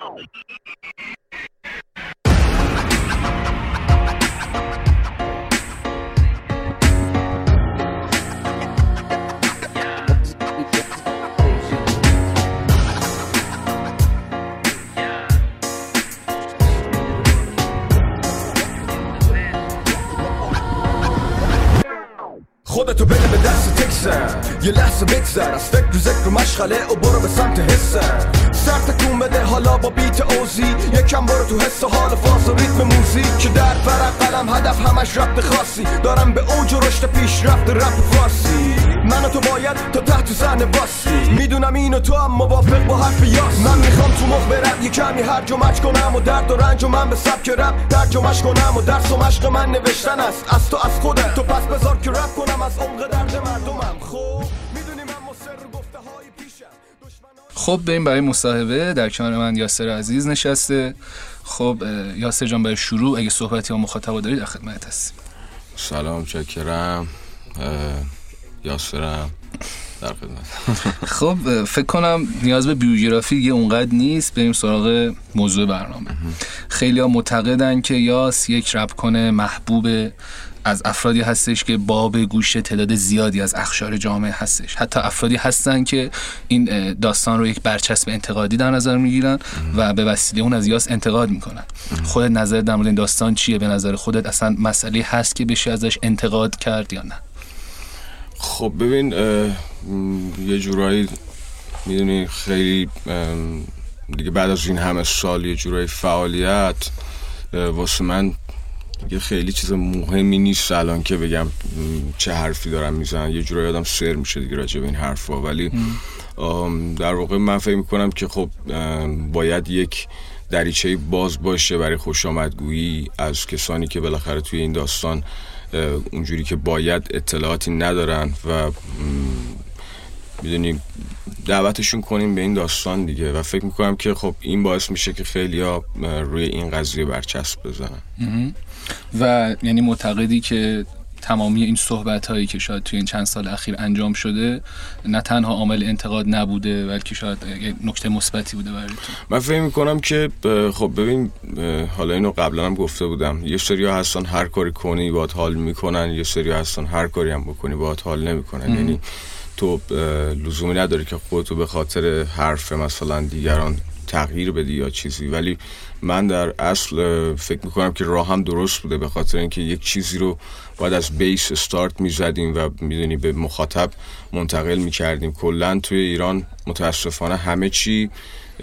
خودتو بده به دست تکسن، یه لحظه بگذر از فکر و ذکر و مشغله و برو به سمت حسن. سر تکون بده حالا با بیت اوزی، یکم برو تو حس و حال فاز و ریتم موزیک که در فرق قلم هدف همش ربط خاصی دارم به اوج و رشد پیشرفت رپ فارسی. من و تو باید تا تحت ذهن باسی، میدونم این و تو هم موافق با حرف یاس. من میخوام تو مخ برم یه کمی هرج و مرج کنم و درد و رنج و من به سبک رپ ترجمه‌اش کنم و درس و مشق من نوشتن است از تو از خودت. تو پس بذار که رپ کنم از عمق درد مردمم. خب میدونی من مصر گفته‌های پیشم. خب بریم برای مصاحبه. در کنار من یاسر عزیز نشسته. خب یاسر جان برای شروع اگه صحبتی با مخاطب داری در خدمت هستیم. سلام، چکرم، یاسرم در خدمت. خب فکر کنم نیاز به بیوگرافی یه اونقدر نیست، بریم سراغ موضوع برنامه. خیلی ها معتقدن که یاس یک رپ کنه محبوب از افرادی هستش که باب گوش تعداد زیادی از اقشار جامعه هستش. حتی افرادی هستن که این داستان رو یک برچسب انتقادی در نظر میگیرن و به وسیله اون از یاس انتقاد میکنن. خودت نظر در مورد این داستان چیه؟ به نظر خودت اصلا مسئله هست که بشه ازش انتقاد کرد یا نه؟ خب ببین، یه جورایی میدونی خیلی دیگه بعد از این همه سال یه جورایی فعالیت واسه من دیگه خیلی چیز مهمی نیست الان که بگم چه حرفی دارم میزنم. یه جورایی آدم سر میشه دیگه راجع به این حرفا، ولی در واقع من فکر میکنم که خب باید یک دریچه باز باشه برای خوشامدگویی از کسانی که بالاخره توی این داستان اونجوری که باید اطلاعاتی ندارن و میدونی دعوتشون کنیم به این داستان دیگه. و فکر میکنم که خب این باعث میشه که خیلی ها روی این قضیه برچسب بزنن. و یعنی معتقدی که تمامی این صحبت هایی که شاید توی این چند سال اخیر انجام شده نه تنها عامل انتقاد نبوده بلکه شاید نکته مثبتی بوده برای تو؟ من فکر میکنم که خب ببین، حالا اینو قبلا هم گفته بودم، یه سری ها هستن هر کاری کنی باهات حال میکنن، یه سری ها هستن هر کاری هم بکنی باهات حال نمیکنن. یعنی تو لزومی نداری که خودتو به خاطر حرف مثلا دیگران تغییر بدی یا چیزی، ولی من در اصل فکر میکنم که راه هم درست بوده، به خاطر اینکه یک چیزی رو باید از بیس استارت میزدیم و میدونی به مخاطب منتقل میکردیم. کلن توی ایران متاسفانه همه چی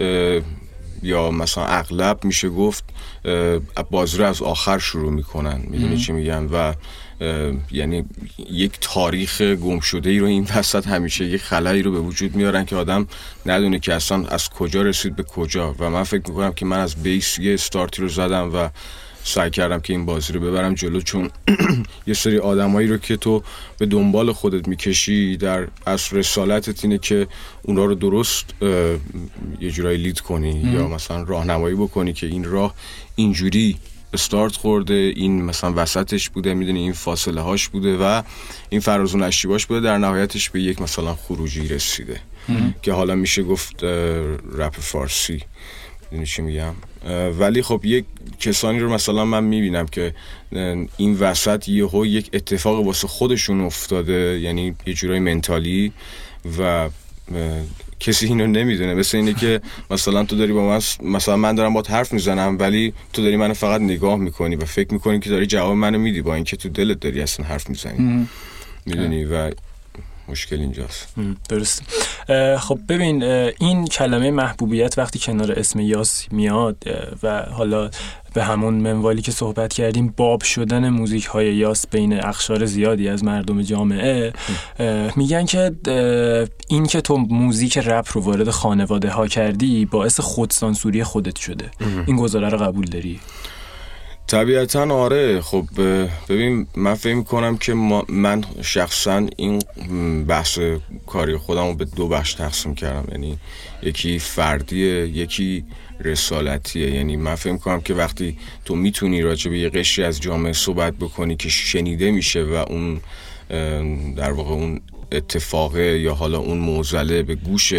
یا مثلا اغلب میشه گفت بازی رو از آخر شروع میکنن، میدونی چی میگن، و یعنی یک تاریخ گم شده ای رو این وسط همیشه یک خلایی رو به وجود میارن که آدم ندونه که اصلا از کجا رسید به کجا. و من فکر میکنم که من از بیس یه استارتی رو زدم و سعی کردم که این بازی رو ببرم جلو، چون یه سری آدمایی رو که تو به دنبال خودت میکشی در اصل رسالتت اینه که اونا رو درست یه جورایی لید کنی یا مثلا راهنمایی بکنی که این راه اینجوری استارت خورده، این مثلا وسطش بوده، میدونی این فاصله هاش بوده و این فراز و نشیباش بوده، در نهایتش به یک مثلا خروجی رسیده که حالا میشه گفت رپ فارسی. میدونی چی میگم؟ ولی خب یک کسانی رو مثلا من میبینم که این وسط یهو یک اتفاق واسه خودشون افتاده، یعنی یه جورای منتالی و کسی اینو نمیدونه. مثل اینه که مثلا تو داری با من، مثلا من دارم باهات حرف میزنم ولی تو داری منو فقط نگاه میکنی و فکر میکنی که داری جواب منو میدی، با اینکه تو دلت داری اصلا حرف میزنی. میدونی و مشکل اینجاست. درست. خب ببین، این کلمه محبوبیت وقتی کنار اسم یاس میاد و حالا به همون منوالی که صحبت کردیم باب شدن موزیک های یاس بین اقشار زیادی از مردم جامعه، میگن که این که تو موزیک رپ رو وارد خانواده ها کردی باعث خودسانسوری خودت شده. این گزاره رو قبول داری؟ طبیعتاً آره. خب ببین، من فکر می‌کنم که من شخصاً این بحث کاری خودم رو به دو بخش تقسیم کردم، یعنی یکی فردیه یکی رسالتیه. یعنی من فکر می‌کنم که وقتی تو میتونی راجع به یه قشری از جامعه صحبت بکنی که شنیده میشه و اون در واقع اون اتفاقه یا حالا اون معضله به گوش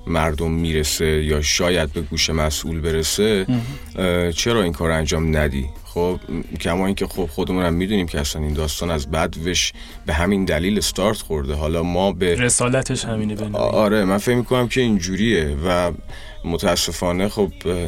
مردم میرسه یا شاید به گوش مسئول برسه، چرا این کار انجام ندی؟ خب کما اینکه خب خودمون هم میدونیم که اصلا این داستان از بدوش به همین دلیل استارت خورده. حالا ما به رسالتش همینه بنویم. آره من فکر میکنم که اینجوریه و متاسفانه خب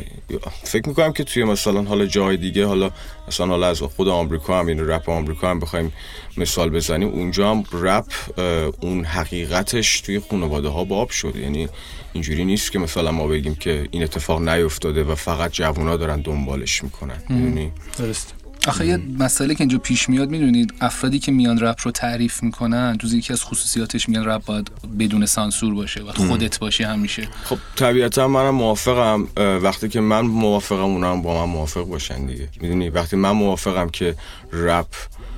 فکر میکنم که توی مثلا حالا جای دیگه، حالا مثلا حالا از خود آمریکا هم، این رپ آمریکا هم بخوایم مثال بزنیم، اونجا هم رپ اون حقیقتش توی خانواده ها باب شده. یعنی اینجوری نیست که مثلا ما بگیم که این اتفاق نیفتاده و فقط جوونا دارن دنبالش میکنن. یعنی درست. آخه یه مسئله که اینجا پیش میاد، میدونید افرادی که میان رپ رو تعریف میکنن، جز یکی از خصوصیاتش میگن رپ باید بدون سانسور باشه، باید خودت باشی همیشه. خب طبیعتا منم موافقم، وقتی که من موافقم اونم با من موافق باشن دیگه. میدونی وقتی من موافقم که رپ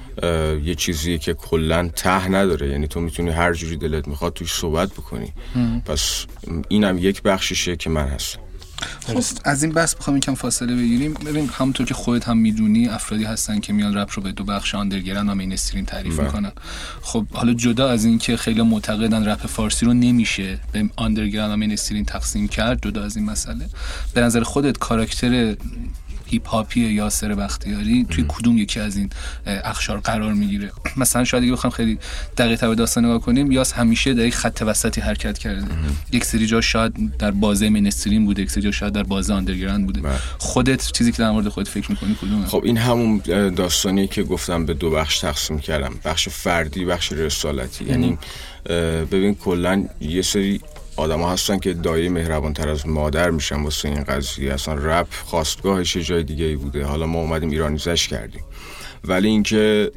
یه چیزیه که کلن ته نداره، یعنی تو میتونی هر جوری دلت میخواد توش صحبت بکنی، پس اینم یک بخششه که من هستم. خب از این بحث بخوام یکم فاصله بگیریم. ببین همونطور که خودت هم میدونی افرادی هستن که میان رپ رو به دو بخش آندرگراند و مینستریم تعریف میکنن. خب حالا جدا از این که خیلی معتقدن رپ فارسی رو نمیشه به آندرگراند و مینستریم تقسیم کرد، جدا از این مسئله، به نظر خودت کاراکتر هیپ هاپی یاسر بختیاری توی کدوم یکی از این اقشار قرار میگیره؟ مثلا شاید اگه بخوام خیلی دقیق‌تر به داستان نگاه کنیم، یاس همیشه در یک خط وسطی حرکت کرده. یک سری جا شاید در بازه مینستریم بوده، یک سری جا شاید در بازه آندرگراند بوده. خودت چیزی که در مورد خودت فکر می‌کنی کدومه؟ خب این همون داستانی که گفتم به دو بخش تقسیم کردم، بخش فردی، بخش رسالتی. یعنی ببین کلا یه سری آدم ها هستن که دایه مهربان تر از مادر میشن واسه این قضیه. اصلا رپ خواستگاهش جای دیگه ای بوده، حالا ما اومدیم ایرانیزش کردیم. ولی اینکه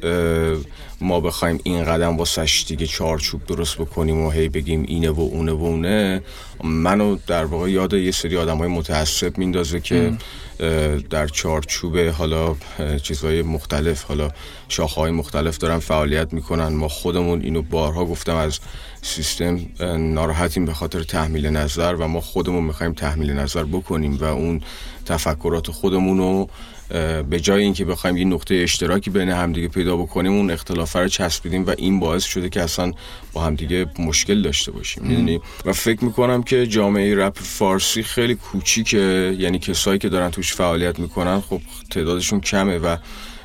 ما بخوایم این قدم واسش دیگه چارچوب درست بکنیم و هی بگیم اینه و اونه و اونه، منو در واقع یاد یه سری آدمای متعصب میندازه که در چارچوب حالا چیزهای مختلف، حالا شاخه‌های مختلف دارن فعالیت میکنن. ما خودمون اینو بارها گفتم از سیستم ناراحتیم به خاطر تحمیل نظر و ما خودمون میخوایم تحمیل نظر بکنیم و اون تفکرات خودمونو به جای اینکه بخوایم یه نقطه اشتراکی بین همدیگه پیدا بکنیم، اون اختلافه رو چسبیدیم و این باعث شده که اصلا با همدیگه مشکل داشته باشیم. میدونی و فکر میکنم که جامعه رپ فارسی خیلی کوچیکه، یعنی کسایی که دارن توش فعالیت میکنن خب تعدادشون کمه و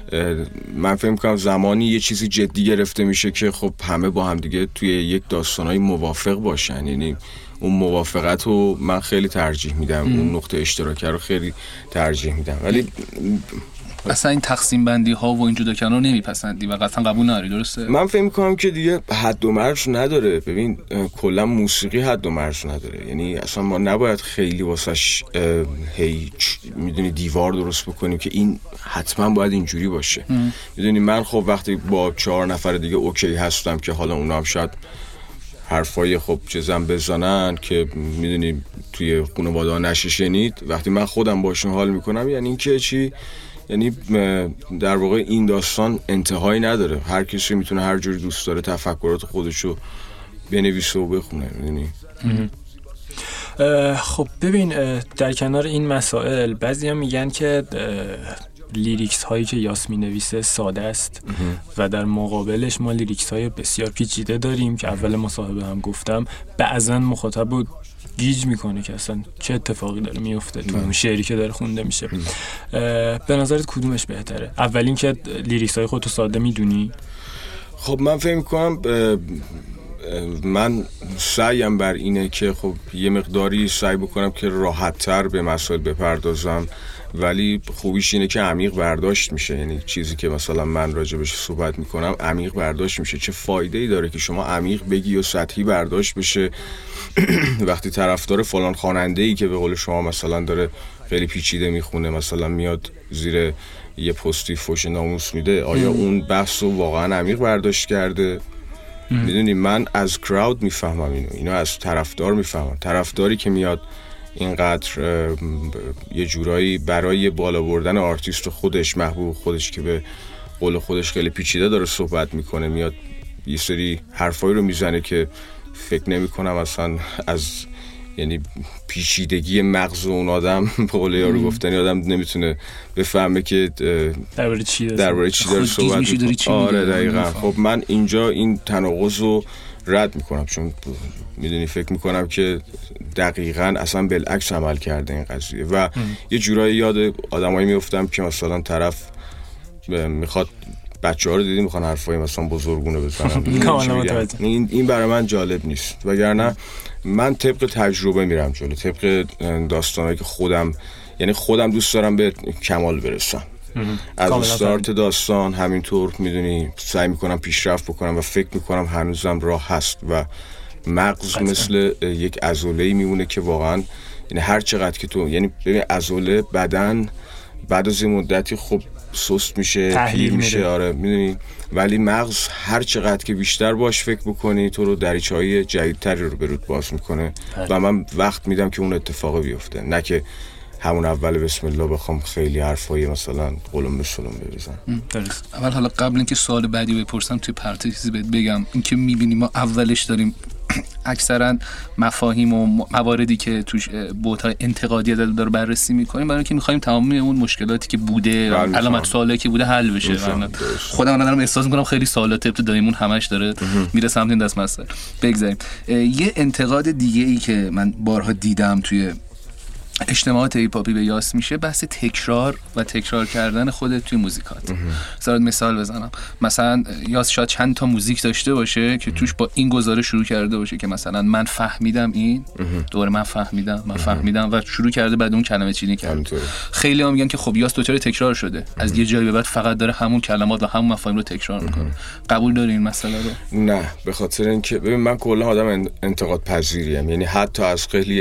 من فکر میکنم زمانی یه چیزی جدی گرفته میشه که خب همه با همدیگه توی یک داستانای موافق باشن. یعنی اون موافقت رو من خیلی ترجیح میدم، اون نقطه اشتراکی رو خیلی ترجیح میدم. ولی اصلا این تقسیم بندی ها و این جدا کردن رو نمیپسندی و قطعا قبول نداری، درسته؟ من فکر میکنم که دیگه حد و مرز نداره. ببین کلا موسیقی حد و مرز نداره، یعنی اصلا ما نباید خیلی واسش هی میدونی دیوار درست بکنیم که این حتما باید اینجوری باشه. میدونی من خب وقتی با 4 نفر دیگه اوکی هستم که حالا اونا هم شاید حرفای خب چیزم بزنن که میدونی توی خانواده ها نشه شنید، وقتی من خودم باشون حال میکنم، یعنی این که چی، یعنی در واقع این داستان انتهایی نداره. هر کسی میتونه هر جوری دوست داره تفکرات خودشو بنویسه و بخونه. میدونی خب ببین در کنار این مسائل بعضی هم میگن که لیریکس هایی که یاس می نویسه ساده است و در مقابلش ما لیریکس های بسیار پیچیده داریم که اول مصاحبه هم گفتم بعضا مخاطب رو گیج میکنه که اصلا چه اتفاقی داره میفته تو اون شعری که داره خونده میشه. به نظرت کدومش بهتره؟ اولین که لیریکس های خودتو ساده میدونی؟ خب من فکر میکنم من سعیم بر اینه که خب یه مقداری سعی بکنم که راحت تر به مسائل بپردازم، ولی خوبیش اینه که عمیق برداشت میشه. یعنی چیزی که مثلا من راجبش صحبت میکنم عمیق برداشت میشه. چه فایده‌ای داره که شما عمیق بگی و سطحی برداشت بشه وقتی طرفدار فلان خواننده‌ای که به قول شما مثلا داره خیلی پیچیده میخونه مثلا میاد زیر یه پستی فوش ناموس میده، آیا اون بحث رو واقعا عمیق برداشت کرده؟ میدونی من از کراود میفهمم اینو از طرفدار میفهمم. طرفداری که میاد اینقدر یه جورایی برای بالا بردن آرتیست خودش، محبوب خودش که به قول خودش خیلی پیچیده داره صحبت میکنه، میاد یه سری حرفایی رو میزنه که فکر نمی کنم اصلا از یعنی پیچیدگی مغز اون آدم به قول یارو گفتنی آدم نمیتونه بفهمه که درباره چی داره صحبت میکنه. آره دقیقاً. خب من اینجا این تناقض رو رد میکنم، چون میدونی فکر میکنم که دقیقاً اصلا بالعکس عمل کرده این قضیه و یه جورایی یاد آدمایی میافتم که مثلا طرف میخواد بچه‌ها رو دیدی میخوان حرفای مثلا بزرگونه بزنن. این برای من جالب نیست، وگرنه من طبق تجربه میرم جلو، طبق داستانایی که خودم دوست دارم به کمال برسم. از استارت داستان همینطور میدونی سعی میکنم پیشرفت بکنم و فکر میکنم هنوزم راه هست و مغز مثل یک عضله‌ای میمونه که واقعا یعنی هر چقدر که تو یعنی ببین عضله بدن بعد از مدتی خب سست میشه، پیر میشه، آره میدونی، ولی مغز هر چقدر که بیشتر باش فکر بکنی تو رو دریچه‌های جدیدتری رو برات باز میکنه و من وقت میدم که اون اتفاق بیفته، نه که همون اول بسم الله بخوام خیلی حرفای مثلا قلم به شلم بریزم. درست. اول حالا قبل اینکه سوال بعدی بپرسم توی پرانتز بهت بگم اینکه میبینیم ما اولش داریم اکثرا مفاهیم و مواردی که توش بوت‌های انتقادی داره بررسی میکنیم برای اینکه میخوایم تمام اون مشکلاتی که بوده، علامت سوالی که بوده حل بشه. خودم الان احساس میکنم خیلی سوالات ابتداییمون همش داره میره سمت این دست مسئله. بگذاریم یه انتقاد دیگه ای که من بارها دیدم توی اجتماعات هیپاپی به یاس میشه بحث تکرار و تکرار کردن خودت توی موزیکات. مثال بزنم، مثلا یاس شاید چند تا موزیک داشته باشه که توش با این گزاره شروع کرده باشه که مثلا من فهمیدم این دوباره من فهمیدم و شروع کرده بعد اون کلمه چینی کرد. خیلی ها میگن که خب یاس دوچار تکرار شده، از یه جایی به بعد فقط داره همون کلمات و همون مفاهیم رو تکرار میکنه. قبول داری این مسئله رو؟ نه، به خاطر اینکه ببین من کلا آدم انتقاد پذیریم، یعنی حتی از خیلی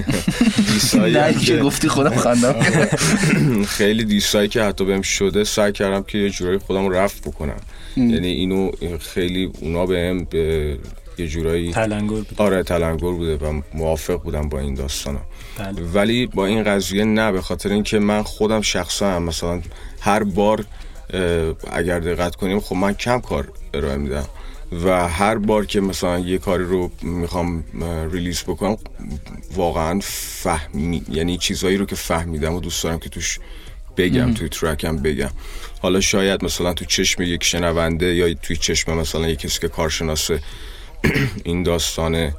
که گفتی خودم خندم خیلی دیسایی که حتی بهم شده سعی کردم که یه جورایی خودم رو رفع بکنم. یعنی اینو خیلی اونا بهم به یه جورایی تلنگر بوده و موافق بودم با این داستانا. ولی با این قضیه نه، به خاطر اینکه من خودم شخصا مثلا هر بار اگر دقت کنیم خب من کم کار ارائه میدم و هر بار که مثلا یه کاری رو میخوام ریلیز بکنم واقعا یعنی چیزایی رو که فهمیدم و دوست دارم که توش بگم توی ترکم بگم. حالا شاید مثلا تو چشم یک شنونده یا توی چشم مثلا یک کسی که کارشناس این داستان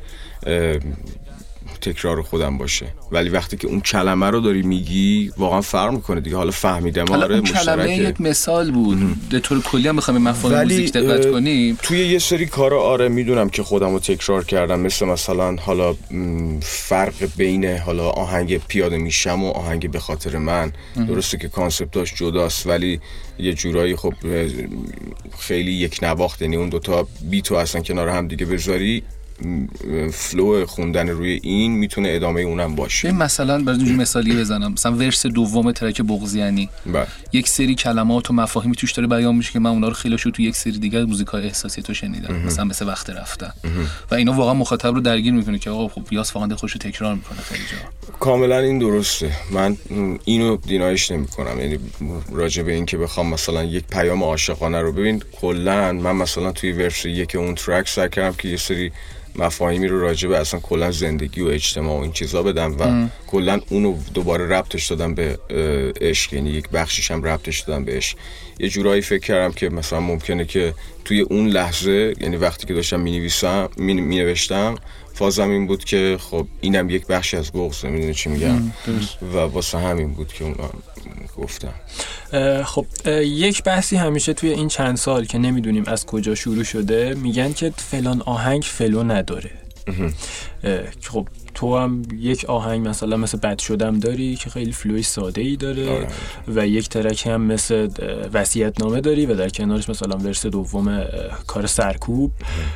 تکرار خودم باشه، ولی وقتی که اون کلمه رو داری میگی واقعا فرق میکنه دیگه. حالا فهمیدم آره کلمه یک مثال بود، به طور کلی هم بخوام مفاهیم موزیک دقت کنیم توی یه سری کارا آره میدونم که خودم رو تکرار کردم، مثلا حالا فرق بین حالا آهنگ پیاده میشم و آهنگ به خاطر من. درسته که کانسپتاش جداست ولی یه جورایی خب خیلی یک نواخت، یعنی اون دوتا بیتو اصلا کنار هم دیگه بذاری فلو خوندن روی این میتونه ادامه اونم باشه. مثلا برای اینجور مثالی بزنم، مثلا ورس دوم ترک بغضیانی یک سری کلمات و مفاهیمی توش داره بیان میشه که من اونا رو خیلی شو تو یک سری دیگه موزیکای احساسی تو شنیدم، مثل وقت رفتن و اینا واقعا مخاطب رو درگیر میکنه که آقا خب یاس واقعا خودش رو تکرار میکنه خیلی جا. کاملا این درسته، من اینو دینایش نمیکنم. یعنی راجع به این که بخوام مثلا یک پیام عاشقانه رو ببین، کلا من مثلا توی ورس یک اون ترک سعی کردم که یه سری مفاهیمی رو راجع به اصلا کلا زندگی و اجتماع و این چیزا بدم و کلا اونو دوباره ربطش دادم به عشق، یعنی یک بخشش هم ربطش دادم به عشق. یه جورایی فکر کردم که مثلا ممکنه که توی اون لحظه، یعنی وقتی که داشتم مینوشتم فازم این بود که خب اینم یک بخشی از بغضه، میدونی چی میگم، و واسه همین بود که اون گفتم. خب یک بحثی همیشه توی این چند سال که نمیدونیم از کجا شروع شده، میگن که فلان آهنگ فلو نداره. خب تو هم یک آهنگ مثلا مثل بد شدم داری که خیلی فلوی ساده ای داره و یک ترک هم مثل وصیت‌نامه داری و در کنارش مثلا ورس دوم کار سرکوب.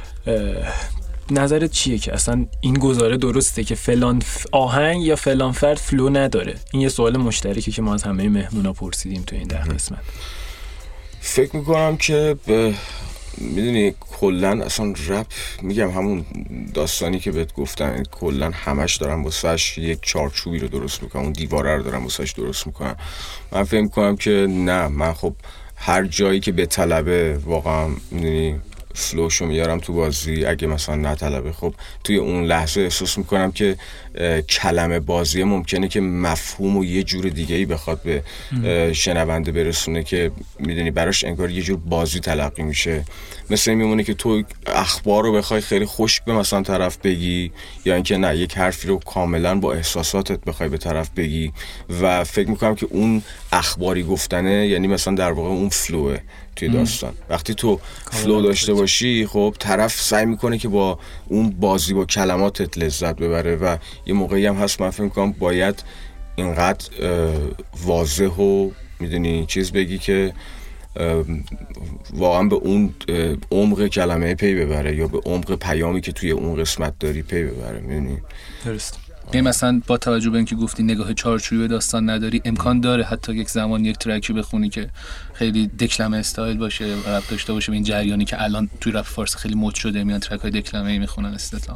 نظرت چیه که اصلا این گزاره درسته که فلان آهنگ یا فلان فرد فلو نداره؟ این یه سوال مشترکی که ما از همه مهمونا پرسیدیم تو این 10 قسمت. فکر میکنم که میدونی کلن اصلا رپ، میگم همون داستانی که بهت گفتم، کلن همش دارم واسش یک چارچوبی رو درست میکنم، اون دیواره رو دارم واسش درست میکنم. من فکر میکنم که نه، من خب هر جایی که به طلبه واقعا میدونی فلوشو میارم تو بازی، اگه مثلا نطلبه خب توی اون لحظه احساس میکنم که کلمه بازی ممکنه که مفهوم و یه جور دیگه‌ای بخواد به شنونده برسونه که میدونی براش انگار یه جور بازی تلقی میشه. مثل این میمونه که تو اخبار رو بخوای خیلی خشک به مثلا طرف بگی، یا اینکه نه یک حرفی رو کاملا با احساساتت بخوای به طرف بگی. و فکر میکنم که اون اخباری گفتنه یعنی مثلا در واقع اون فلوه توی داستان. وقتی تو فلو داشته باشی خب طرف سعی میکنه که با اون بازی با کلماتت لذت ببره و یه موقعی هم هست من فکر میکنم باید اینقدر واضح و میدونی چیز بگی که واقعا به اون عمق کلمه پی ببره یا به عمق پیامی که توی اون قسمت داری پی ببره. میدونی درست. این مثلا با توجه به اینکه گفتی نگاه چارچوبی به داستان نداری، امکان داره حتی یک زمان یک ترکی بخونی که خیلی دکلمه استایل باشه و رپ داشته باشه به این جریانی که الان توی رپ فارسی خیلی مد شده، میان ترک‌های دکلمه‌ای میخونن استثنا؟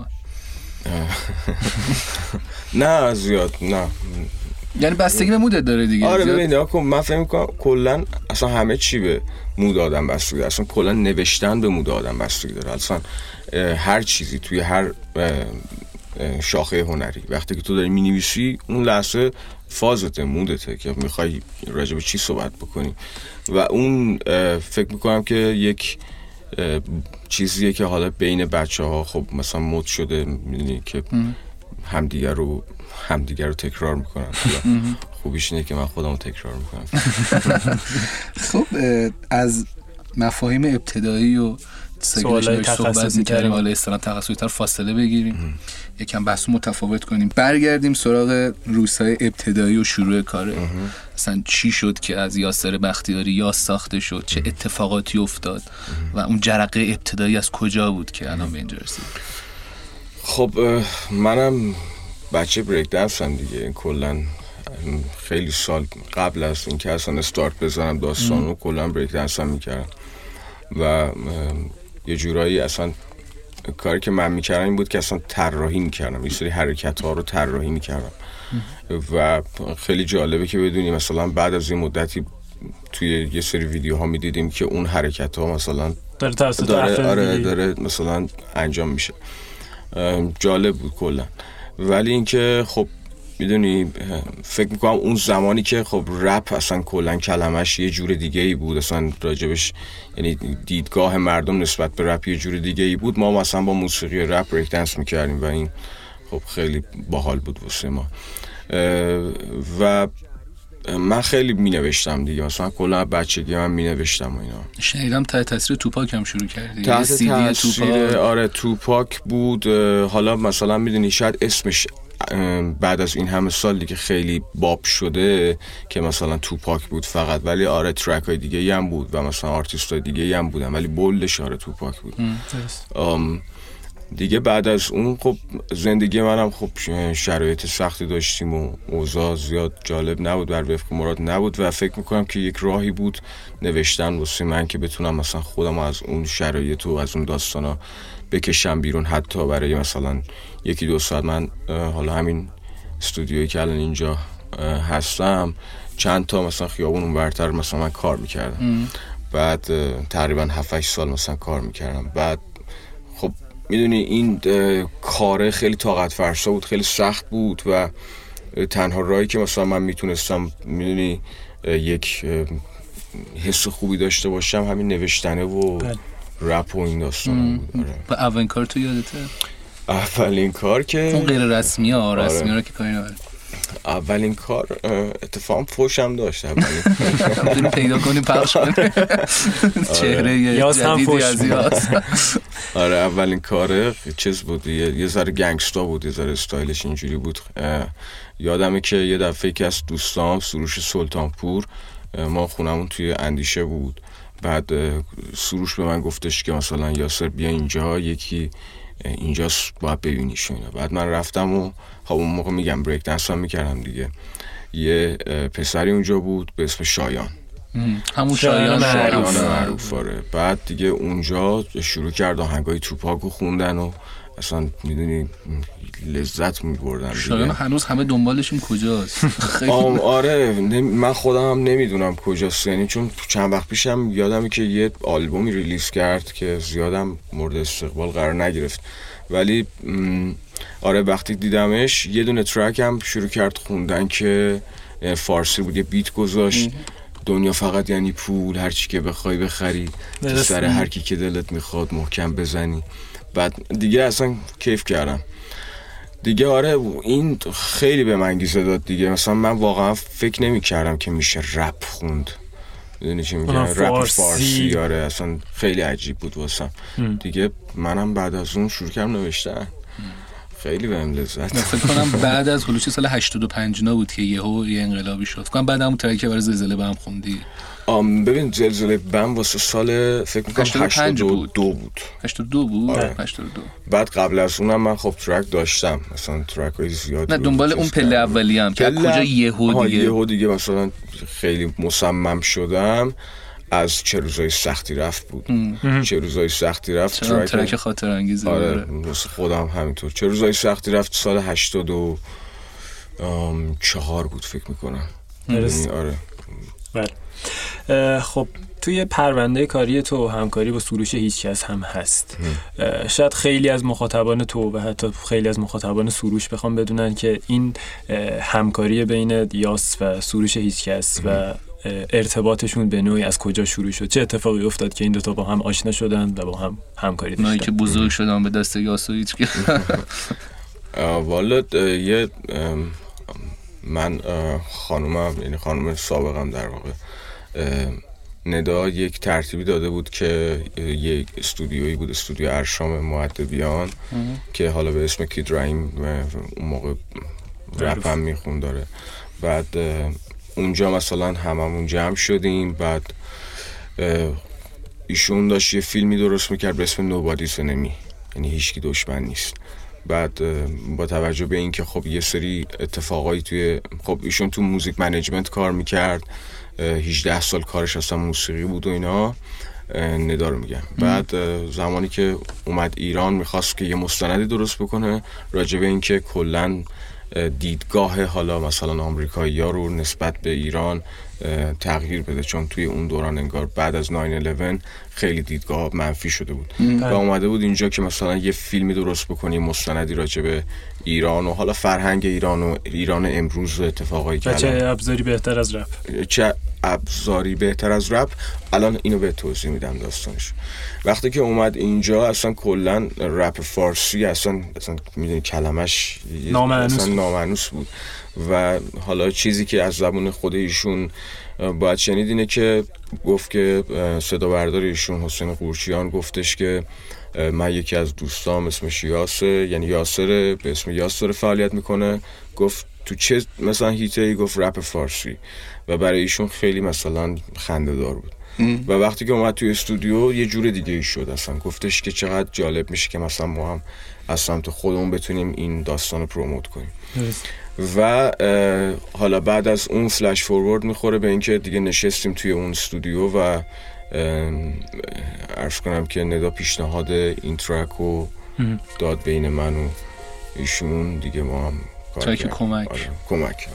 نه زیاد نه، یعنی بستگی به مودت داره دیگه. آره ببین من فکر می‌کنم کلا اصلا همه چی به مود آدم بستگی داره، اصلا کلا نوشتن به مود آدم بستگی داره. اصلا هر چیزی توی هر شاخه هنری وقتی که تو داری می‌نویسی اون لحظه فازته، مودته که میخوای راجع به چی صحبت بکنی و اون فکر میکنم که یک چیزیه که حالا بین بچه‌ها خب مثلا مد شده، میدونی که همدیگر رو تکرار میکنن. خوبیش اینه که من خودم رو تکرار میکنم. خب از مفاهیم ابتدایی و سوالای صحبت می‌کردیم، حالا اصطلاح تخصصی‌تر فاصله بگیریم، یکم بحث متفاوت کنیم، برگردیم سراغ روزهای ابتدایی و شروع کاره. مثلا چی شد که از یاسر بختیاری یا ساخته شد، چه اتفاقاتی افتاد و اون جرقه ابتدایی از کجا بود که الان به اینجا رسید؟ خب منم بچه بریک دنسم دیگه، کلا خیلی سال قبل از اینکه اصلا استارت بزنم داستانو کلا بریک دنسم میکردم و یه جورایی اصلا کاری که من میکردم این بود که اصلا طراحی میکردم، یه سری حرکت ها رو طراحی میکردم و خیلی جالبه که بدونی مثلا بعد از این مدتی توی یه سری ویدیوها میدیدیم که اون حرکت ها مثلا داره مثلا انجام میشه. جالب بود کلا. ولی اینکه خب میدونی فکر میکنم اون زمانی که خب رپ اصلا کلا کلمش یه جور دیگه ای بود، اصلا راجبش یعنی دیدگاه مردم نسبت به رپ یه جور دیگه ای بود، ما مثلا با موسیقی رپ بریک دنس میکردیم و این خب خیلی باحال بود واسه ما. و من خیلی مینوشتم دیگه، مثلا کلا بچگی من مینوشتم و اینا. شنیدم تحت تاثیر توپاک هم شروع کردی. تحت تاثیر آره توپاک بود. حالا مثلا میدونی شاید اسمش بعد از این همه سال دیگه خیلی باب شده که مثلا توپاک بود فقط، ولی آره ترک های دیگه هم بود و مثلا آرتیست های دیگه هم بودن ولی بولدش آره توپاک بود دیگه. بعد از اون خب زندگی منم خب شرایط سختی داشتیم و اوضاع زیاد جالب نبود، بر وفق مراد نبود و فکر میکنم که یک راهی بود نوشتن واسه من که بتونم مثلا خودم از اون شرایط و از اون داستانا بکشم بیرون، حتی برای مثلا 1-2 ساعت. من حالا همین استودیویی که الان اینجا هستم چند تا مثلا خیابون اونورتر مثلا من کار میکردم، بعد تقریبا 7-8 سال مثلا کار میکردم. بعد خب میدونی این کاره خیلی طاقت فرسا بود، خیلی سخت بود و تنها راهی که مثلا من میتونستم میدونی یک حس خوبی داشته باشم همین نوشتنه و رپ و این داستان بود. و اولین کار تو یادته؟ اولین کار که اون غیر رسمی ها رسمی ها که کاری نبره. اولین کار اتفاقا فوشم داشت. اولین پیدا کنی پخش کنی چهره جدیدی از یاس. آره اولین کار چیز بود، یه ذره گنگستا بود، یه ذره استایلش اینجوری بود. یادمه که یه دفعه که از دوستام سروش سلطانپور، ما خونمون توی اندیشه بود، بعد سروش به من گفتش که مثلا یاسر بیا اینجا، یکی اینجاست باید ببینیش اینا. بعد من رفتم و خب اون موقع میگم بریک دنس هم میکردم دیگه. یه پسری اونجا بود به اسم شایان، همون شایان معروف. بعد دیگه اونجا شروع کرد آهنگای توپاکو خوندن و اصلا میدونی لذت میبردم. شایان هنوز همه دنبالشون کجاست؟ آره من خودم هم نمیدونم کجاست، یعنی چون چند وقت پیشم یادمه که یه آلبومی ریلیز کرد که زیادم مورد استقبال قرار نگرفت، ولی آره وقتی دیدمش یه دونه ترک هم شروع کرد خوندن که فارسی بود، یه بیت گذاشت دنیا فقط یعنی پول، هر چی که بخوای بخری، تو سر هر کی که دلت میخواد محکم بزنی. بعد دیگه اصلا کیف کردم دیگه. آره این خیلی به من انگیزه داد دیگه. مثلا من واقعا فکر نمی کردم که میشه رپ خوند، میدونی چی میگم، رپ فارسی. آره اصلا خیلی عجیب بود واسم دیگه. منم بعد از اون شروع کردم نوشتن، خیلی بهم لذت. فکر کنم بعد از هلوش سال 85 بود که یه انقلابی شد. فکر کنم بعد همون ترک برای زلزله بم خوندی. ببین زلزله بم واسه سال فکر می‌کنم 82 بود. 82 بود. آره. 82. بعد قبل از اونم من خب ترک داشتم، مثلا ترک‌های زیادی. نه دنبال اون پله اولی هم که کجا یهو دیگه مثلا خیلی مصمم شدم از چه روزای سختی رفت بود. چه روزای سختی رفت ترک خاطر انگیزه. آره واسه خودم همینطور. چه روزای سختی رفت سال 84 بود فکر میکنم. آره بله. خب توی پرونده کاری تو همکاری با سروش هیچکس هم هست. شاید خیلی از مخاطبان تو و حتی خیلی از مخاطبان سروش بخوام بدونن که این همکاری بین یاس و سروش هیچکس و ارتباطشون به نوعی از کجا شروع شد، چه اتفاقی افتاد که این دوتا با هم آشنا شدن و با هم همکاری داشتن؟ اونایی که بزرگ شدن به دست یاس و هیچکس. والا من خانومم، یعنی خانوم سابقم در واقع، ندا یک ترتیبی داده بود که یک استودیویی بود، استودیو ارشام مؤدبیان که حالا به اسم کید رحیم اون موقع رپ هم میخون داره. بعد اونجا مثلا هممون جمع شدیم. بعد ایشون داشت یه فیلمی درست میکرد به اسم نوبادیز انمی، یعنی هیچکی دشمن نیست. بعد با توجه به این که خب یه سری اتفاقایی توی، خب ایشون تو موزیک منیجمنت کار میکرد، 18 سال کارش اصلا موسیقی بود و اینا، ندا رو میگم. بعد زمانی که اومد ایران میخواست که یه مستندی درست بکنه راجع به این که کلن دیدگاه حالا مثلا آمریکایی‌ها رو نسبت به ایران تغییر بده، چون توی اون دوران انگار بعد از 9/11 خیلی دیدگاه منفی شده بود و اومده بود اینجا که مثلا یه فیلمی درست بکنی، مستندی راجع به ایران و حالا فرهنگ ایران و ایران امروز و اتفاقایی که چه ابزاری بهتر از رپ، چه ابزاری بهتر از رپ. الان اینو به توضیح میدم داستانش. وقتی که اومد اینجا اصلا کلا رپ فارسی اصلا میدونی کلمش نامعنوس بود و حالا چیزی که از زبون خود ایشون باید شنید اینه که گفت که صدا بردار ایشون حسین قورچیان گفتش که من یکی از دوستام اسمش یاسر، یعنی یاسر به اسم یاسر فعالیت میکنه، گفت تو چه مثلا هیته‌ای، گفت رپ فارسی و برای ایشون خیلی مثلا خنده‌دار بود. و وقتی که اومد توی استودیو یه جور دیگه ای شد، اصلا گفتش که چقدر جالب میشه که مثلا ما هم از سمت خودمون بتونیم این داستان رو پروموت کنیم. و حالا بعد از اون فلش فوروارد میخوره به اینکه دیگه نشستیم توی اون استودیو و عرض کنم که ندا پیشنهاد این ترک رو داد بین من و ایشون دیگه، ما هم ترک کمک.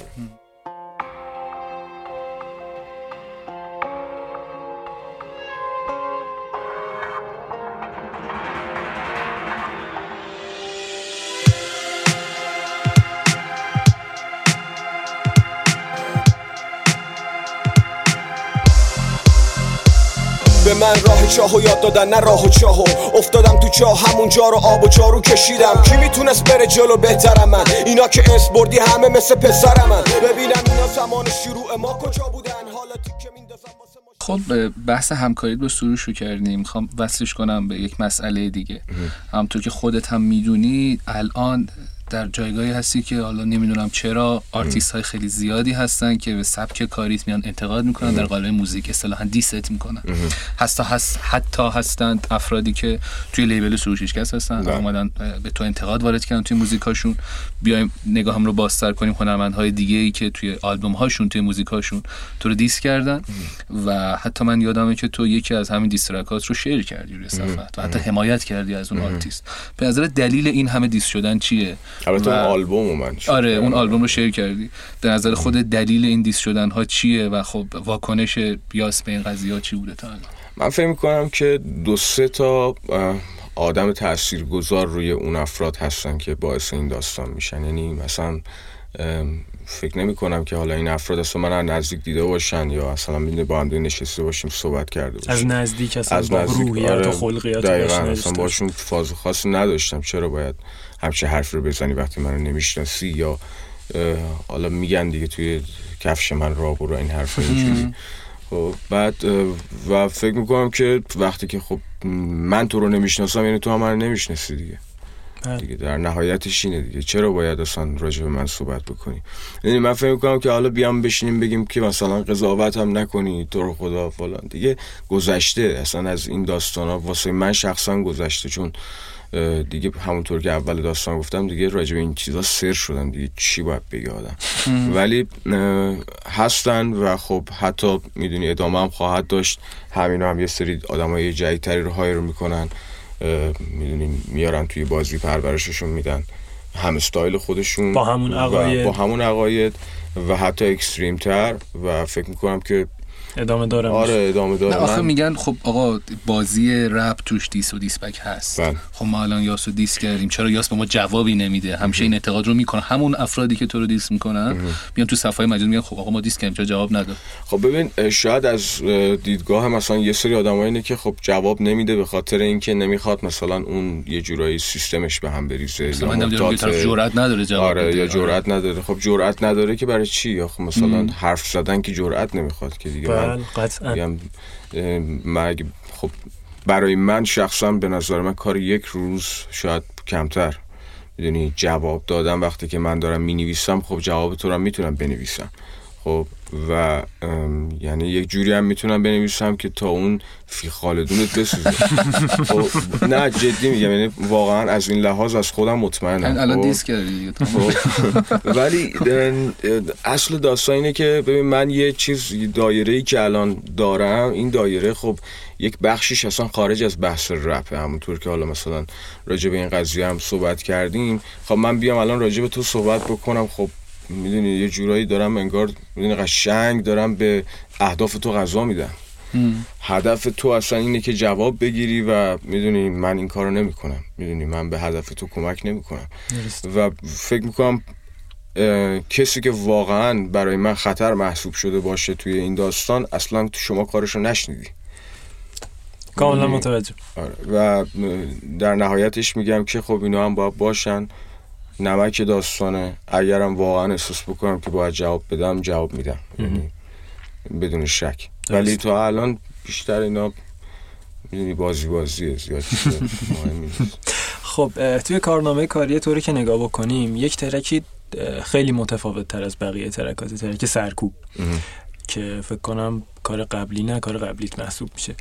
به من راه چاهو یاد دادن، نه راه و چاهو افتادم تو چاه، همونجا رو آب و جارو کشیدم. کی میتونست بره جلو بهترم من؟ اینا که اسم بردی همه مثل پسرم من. ببینم اینا زمان شروع ما کجا بودن، حالا تیکه میندازم واسه ما. خب بحث همکاری با سروش رو کردیم، میخوام وصلش کنم به یک مسئله دیگه. همونطور که خودت هم میدونی الان در جایگاهی هستی که حالا نمیدونم چرا آرتیست های خیلی زیادی هستن که به سبک کاریت میان انتقاد میکنن، در قالب موزیک اصطلاحاً دیست میکنن. حتی هستند افرادی که توی لیبل سروشیشکست هستن اومدن به تو انتقاد وارد کردن توی موزیکاشون. بیایم نگاهم رو بازتر کنیم، هنرمندهای دیگه‌ای که توی آلبوم هاشون توی موزیکاشون تو رو دیس کردن و حتی من یادمه که تو یکی از همین دیسترکات رو شیر کردی روی صفحات و حتی حمایت کردی از اون آرتیست. به نظر دلیل این همه دیس شدن چیه؟ البته اون آلبوم من آره اون آلبوم رو شیر کردی. به نظر خود دلیل این دیس شدن ها چیه و خب واکنش یاس به این قضیه ها چی بوده تا الان؟ من فکر می‌کنم که 2-3 تا آدم تاثیرگذار روی اون افراد هستن که باعث این داستان میشن. یعنی مثلا فکر نمی کنم که حالا این افراد اصلا من نزدیک دیده باشن یا اصلا میدونه با هم دیگه نشسته باشیم صحبت کرده باشیم از نزدیک، از با روحیات و خلقیات اصلا باشون فاز خاصی نداشتم. چرا باید همچه حرف رو بزنی وقتی منو نمیشناسی؟ یا حالا میگن دیگه توی کفش من راه برو، این حرف اینجوری. بعد و فکر میکنم که وقتی که خب من تو رو نمیشناسم یعنی تو هم من نمیشناسی دیگه. در نهایتش اینه دیگه. چرا باید اصلا راجع به من صحبت بکنی؟ یعنی من فکر میکنم که حالا بیام بشینیم بگیم که مثلا قضاوت هم نکنی تو رو خدا فلان، دیگه گذشته اصلا از این داستانا. واسه من شخصا گذشته، چون دیگه همونطور که اول داستان گفتم دیگه راجع به این چیزا سر شدم دیگه، چی باید بگه آدم. ولی هستن و خب حتی میدونی ادامه هم خواهد داشت. همینا هم یه سری آدمای جدیدتری رو هایر میکنن، میدونیم میارن توی بازی، پرورششون میدن، هم استایل خودشون با همون عقاید و حتی اکستریم تر. و فکر میکنم که ادامه داره. آره ادامه داره. آخه میگن خب آقا بازی رپ توش دیس و دیسپک هست. خب ما الان یاسو دیس کردیم، چرا یاس به ما جوابی نمیده؟ همیشه این اعتقاد رو میکنه همون افرادی که تو رو دیس میکنن میان تو صفحه مجازی میگن خب آقا ما دیس کردیم چرا جواب نداد؟ خب ببین شاید از دیدگاه مثلا یه سری آدمایی اینه که خب جواب نمیده به خاطر اینکه نمیخواد مثلا اون یه جورایی سیستمش به هم بریزه، یا جرئت نداره جواب. آره یا جرئت نداره. خب جرئت نداره که برای چی؟ یا خب مثلا حرف زدن که جرئت نمیخواد که دیگه. قطعاً خب برای من شخصا به نظر من کار یک روز شاید کمتر، میدونی جواب دادم وقتی که من دارم مینویسم. خب جواب تو رو میتونم بنویسم، خب و یعنی یک جوری هم میتونم بنویسم که تا اون فی خالدونت بسوزه. خب نه جدی میگم، یعنی واقعا از این لحاظ از خودم مطمئنم. الان دیس کردی. ولی اصل داستان اینه که ببین من یه چیز دایره‌ای که الان دارم، این دایره خب یک بخشیش اصلا خارج از بحث رپ، همونطور که حالا مثلا راجع به این قضیه هم صحبت کردیم. خب من بیام الان راجع به تو صحبت بکنم، خب میدونی یه جورایی دارم انگار میدونی قشنگ دارم به اهداف تو غذا میدم. هدف تو اصلا اینه که جواب بگیری و میدونی من این کارو نمیکنم، میدونی من به هدف تو کمک نمیکنم. و فکر میکنم کسی که واقعا برای من خطر محسوب شده باشه توی این داستان اصلا شما کارشو نشنیدی. کاملا متوجه. و در نهایتش میگم که خب اینا هم باید باشن، نمک داستانه. اگرم واقعا احساس بکنم که باید جواب بدم جواب میدم، یعنی بدون شک. ولی تا الان بیشتر اینا میدونی بازیه زیاد مهم نیست. خب توی کارنامه کاری طوری که نگاه بکنیم یک ترکی خیلی متفاوت تر از بقیه ترکات، ترک سرکوب که فکر کنم کار قبلیت محسوب میشه.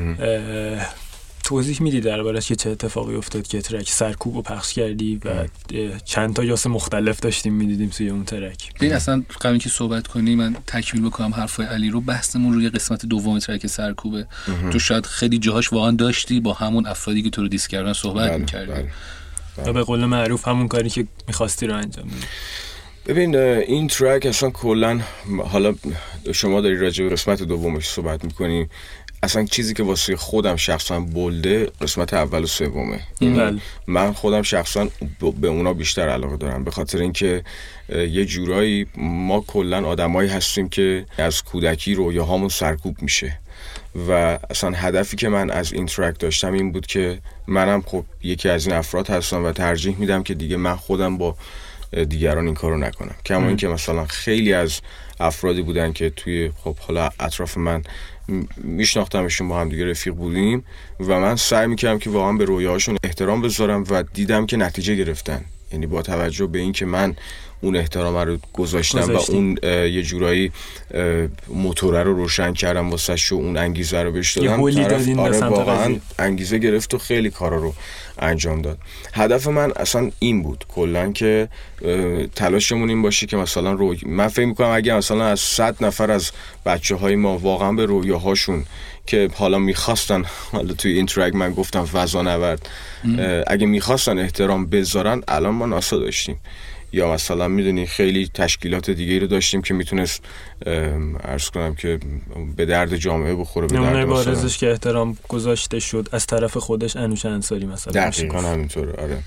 توضیح میدی دربارش که چه اتفاقی افتاد که ترک سرکوب رو پخش کردی و چند تا یاس مختلف داشتیم میدیدیم توی اون ترک؟ ببین اصلا قبل اینکه صحبت کنی من تکمیل بکنم حرفای علی رو، بحثمون روی قسمت دوم ترک سرکوبه. تو شاید خیلی جاهاش واقعا داشتی با همون افرادی که تو رو دیس کردن صحبت می‌کردی و به قول معروف همون کاری که می‌خواستی رو انجام بدی. ببین این ترک اصلا کلا، حالا شما داری راجع به قسمت دومش صحبت می‌کنی، اصلا چیزی که واسه خودم شخصا بولده قسمت اول و سومه. من خودم شخصا به اونا بیشتر علاقه دارم، به خاطر اینکه یه جورایی ما کلا آدمایی هستیم که از کودکی رویاهامون سرکوب میشه و اصلا هدفی که من از این ترک داشتم این بود که منم خب یکی از این افراد هستم و ترجیح میدم که دیگه من خودم با دیگران این کارو نکنم. کما اینکه مثلا خیلی از افرادی بودن که توی خب حالا اطراف من میشناختمشون، با هم دیگه رفیق بودیم و من سعی میکردم که واقعا به رویاهاشون احترام بذارم و دیدم که نتیجه گرفتن. یعنی با توجه به این که من اون احترام رو گذاشتم و اون یه جورایی موتور رو روشن کردم واسش و اون انگیزه رو بهش دادم، طرف واقعا انگیزه گرفت و خیلی کارا رو انجام داد. هدف من اصلا این بود کلا که تلاشمون این باشه که مثلا من فکر میکنم اگه مثلا از 100 نفر از بچه‌های ما واقعا به رویاهاشون که حالا میخواستن، حالا توی این ترک من گفتم فضانورد، اگه میخواستن احترام بذارن الان ما ناسا داشتیم، یا مثلا میدونی خیلی تشکیلات دیگه رو داشتیم که میتونست عرض کنم که به درد جامعه بخوره. به درد بارزش که احترام گذاشته شد از طرف خودش انوش انصاری مثلا. دقیقاً همینطوره. آره.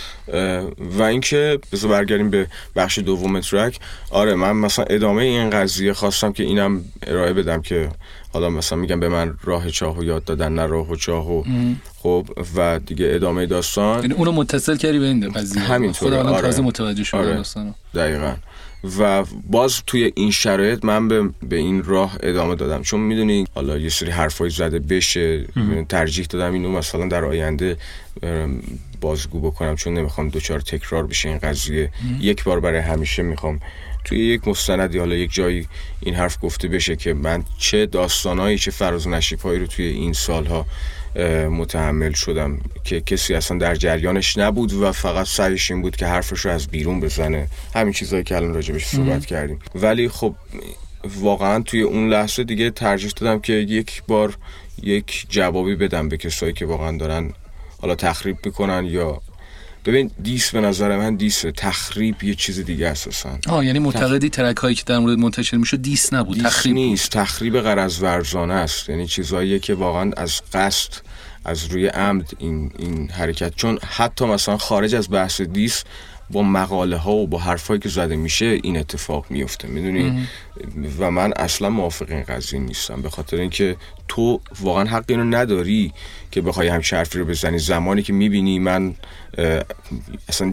و اینکه بذار برگردیم به بخش دوم ترک. آره من مثلا ادامه این قضیه خواستم که اینم ارائه بدم که حالا مثلا میگم به من راه چاهو یاد دادن نه راه و چاهو. خب و دیگه ادامه داستان، یعنی اونو متصل کردی به این قضیه. همینطوره. خودم تازه متوجه شدم. آره. داستانو دقیقاً. و باز توی این شرایط من به این راه ادامه دادم، چون میدونی حالا یه سری حرفای زده بشه، ترجیح دادم اینو مثلا در آینده بازگو بکنم، چون نمیخوام دوچار تکرار بشه این قضیه. یک بار برای همیشه میخوام توی یک مستندی حالا یک جایی این حرف گفته بشه که من چه داستانایی چه فراز و نشیب‌هایی رو توی این سالها متحمل شدم که کسی اصلا در جریانش نبود و فقط سعیش این بود که حرفش رو از بیرون بزنه، همین چیزایی که الان راجبش صحبت کردیم. ولی خب واقعا توی اون لحظه دیگه ترجیح دادم که یک بار یک جوابی بدم به کسایی که واقعا دارن حالا تخریب میکنن. یا ببین دیس به نظر من دیس، تخریب یه چیز دیگه اساسا. یعنی معتقدی ترک هایی که در مورد منتشر میشد دیس نبود، تخریب نیست، تخریب غرض ورزانه است. یعنی چیزاییه که واقعا از قصد، از روی عمد این حرکت، چون حتی مثلا خارج از بحث دیس با مقاله ها و با حرفایی که زده میشه این اتفاق میفته، میدونی. و من اصلا موافق این قضیه نیستم، به خاطر اینکه تو واقعا حق اینو نداری که بخوای همچین حرفی رو بزنی زمانی که میبینی من اصلا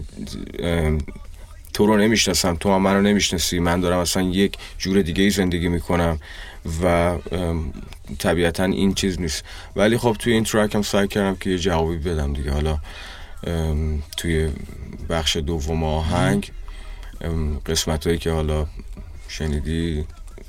تو رو نمیشناسم، تو هم من رو نمیشناسی، من دارم اصلا یک جور دیگه زندگی میکنم و طبیعتا این چیز نیست. ولی خب توی این ترک هم سعی کردم که یه جوابی بدم دیگه. حالا توی بخش دوم آهنگ قسمتایی که حالا شنیدی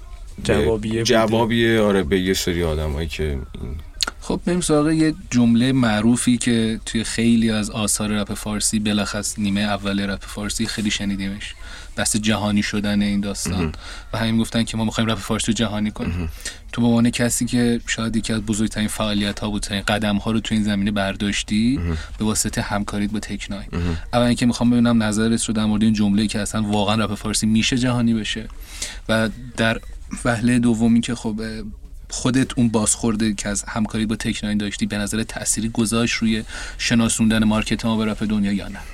جوابیه آره به یه سری آدمایی که خب بریم سراغ یه جمله معروفی که توی خیلی از آثار رپ فارسی بلخص نیمه اول رپ فارسی خیلی شنیدیمش، بحث جهانی شدن این داستان و همین گفتن که ما می‌خوایم رپ فارسی رو جهانی کنیم. تو به عنوان کسی که شاید یکی از بزرگترین فعالیت‌ها بودترین قدم‌ها رو تو این زمینه برداشتی به واسطه همکاریت با تک 9، اول اینکه می‌خوام ببینم نظرت رو در مورد این جمله‌ای که اصلا واقعا رپ فارسی میشه جهانی بشه، و در وهله دومی که خب خودت اون بازخورده که از همکاری با تک 9 داشتی به نظر تأثیری گذاشت روی شناسوندن مارکت ما به رپ دنیا یا نه؟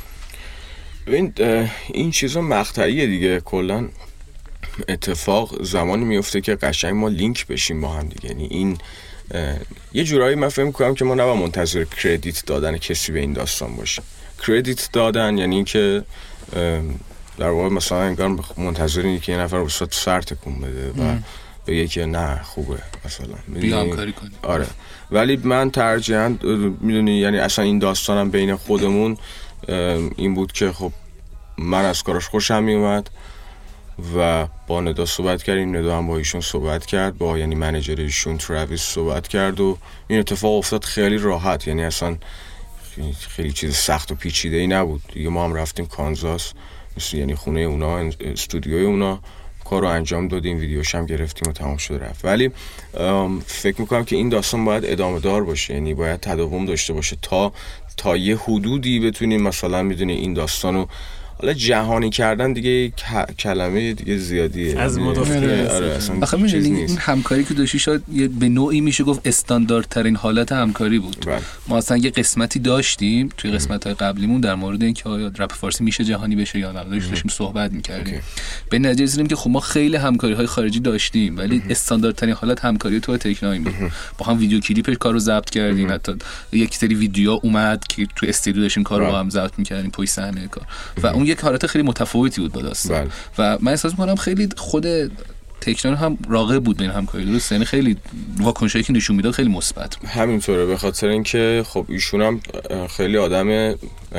این چیزا مقطعیه دیگه. کلا اتفاق زمانی میفته که قشنگ ما لینک بشیم با هم دیگه. یعنی این یه جورایی من فهم کنم که ما نباید منتظر کردیت دادن کسی به این داستان باشیم. کردیت دادن یعنی که در واقع مثلا انگار منتظر اینی که یه نفر وسط سر تکون بده و بگه که نه خوبه مثلا بیا همکاری کنیم. آره ولی من ترجیحاً میدونی یعنی اصلا این داستانم بین خودمون این بود که خب من از کارش خوشم میومد و با ندا صحبت کردیم، ندا هم با ایشون صحبت کرد، با یعنی منیجر ایشون تراویس صحبت کرد و این اتفاق افتاد خیلی راحت. یعنی اصلا خیلی چیز سخت و پیچیده ای نبود دیگه. ما هم رفتیم کانزاس، یعنی خونه اونا، استودیوی اونا، کار رو انجام دادیم، ویدیوش هم گرفتیم و تمام شد رفت. ولی فکر میکنم که این داستان باید ادامه دار باشه، یعنی باید تداوم داشته باشه تا یه حدودی بتونیم مثلا میدونی این داستانو حالا جهانی کردن دیگه کلمه دیگه زیادیه از مدافعه. آخه می‌دونی این همکاری که داشتی شاید به نوعی میشه گفت استانداردترین حالت همکاری بود. ما اصلا یه قسمتی داشتیم توی قسمت‌های قبلیمون در مورد اینکه آیا رپ فارسی میشه جهانی بشه یا نه، داشتیم صحبت می‌کردیم. به نتیجه رسیدیم که خب ما خیلی همکاری‌های خارجی داشتیم ولی استانداردترین حالت همکاری تو تک 9 بود. با هم ویدیو کلیپ کارو ضبط کردیم، حتی یک سری ویدیو اومد که تو استودیو داشتیم کارو با هم ضبط می‌کردیم پشت صحنه کار و اون یک حالت خیلی متفاوتی بود با داستان. و من احساس می‌کنم خیلی خود تکنو هم راغب بود بین همکاری، درست؟ یعنی خیلی واکنشایی که نشون میداد خیلی مثبت بود. همینطوره، به خاطر اینکه خب ایشون هم خیلی آدم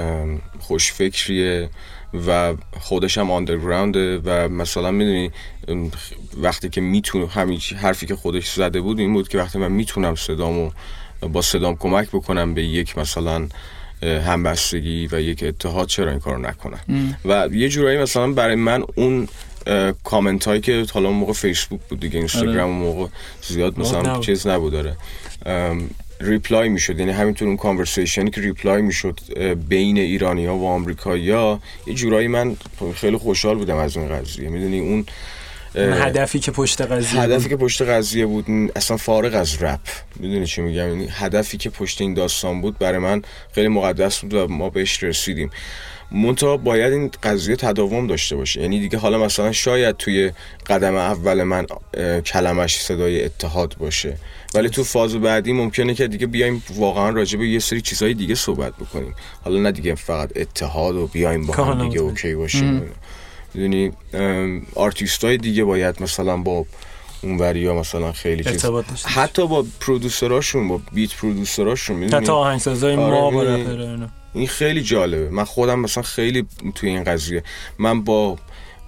خوشفکریه و خودش هم آندرگراونده و مثلا میدونی وقتی که میتونه، همین حرفی که خودش زده بود این بود که وقتی من میتونم با صدام کمک بکنم به یک مثلا همبستگی و یک اتحاد، چرا این کارو نکنم؟ و یه جورایی مثلا برای من اون کامنت هایی که حالا اون موقع فیسبوک بود دیگه، اینستاگرام اون موقع زیاد مثلا چیز نبود داره ریپلای میشد، یعنی همینطور اون کانورسیشنی که ریپلای میشد بین ایرانی‌ها و آمریکایی‌ها، یه جورایی من خیلی خوشحال بودم از اون قضیه. میدونی اون هدفی که پشت قضیه بود اصلا فارغ از رپ، میدونی چی میگم، یعنی هدفی که پشت این داستان بود برای من خیلی مقدس بود و ما بهش رسیدیم. منتها باید این قضیه تداوم داشته باشه، یعنی دیگه حالا مثلا شاید توی قدم اول من کلمش صدای اتحاد باشه، ولی تو فاز بعدی ممکنه که دیگه بیایم واقعا راجع به یه سری چیزهای دیگه صحبت بکنیم، حالا نه دیگه فقط اتحاد و بیایم با هم دیگه اوکی باشیم. میدونی آرتیستای دیگه باید مثلا با اونوریا مثلا خیلی چیز، حتی با پرودوسراشون، با بیت پرودوسراشون، میدونی حتی آهنگسازای ما بالا. این خیلی جالبه. من خودم مثلا خیلی توی این قضیه، من با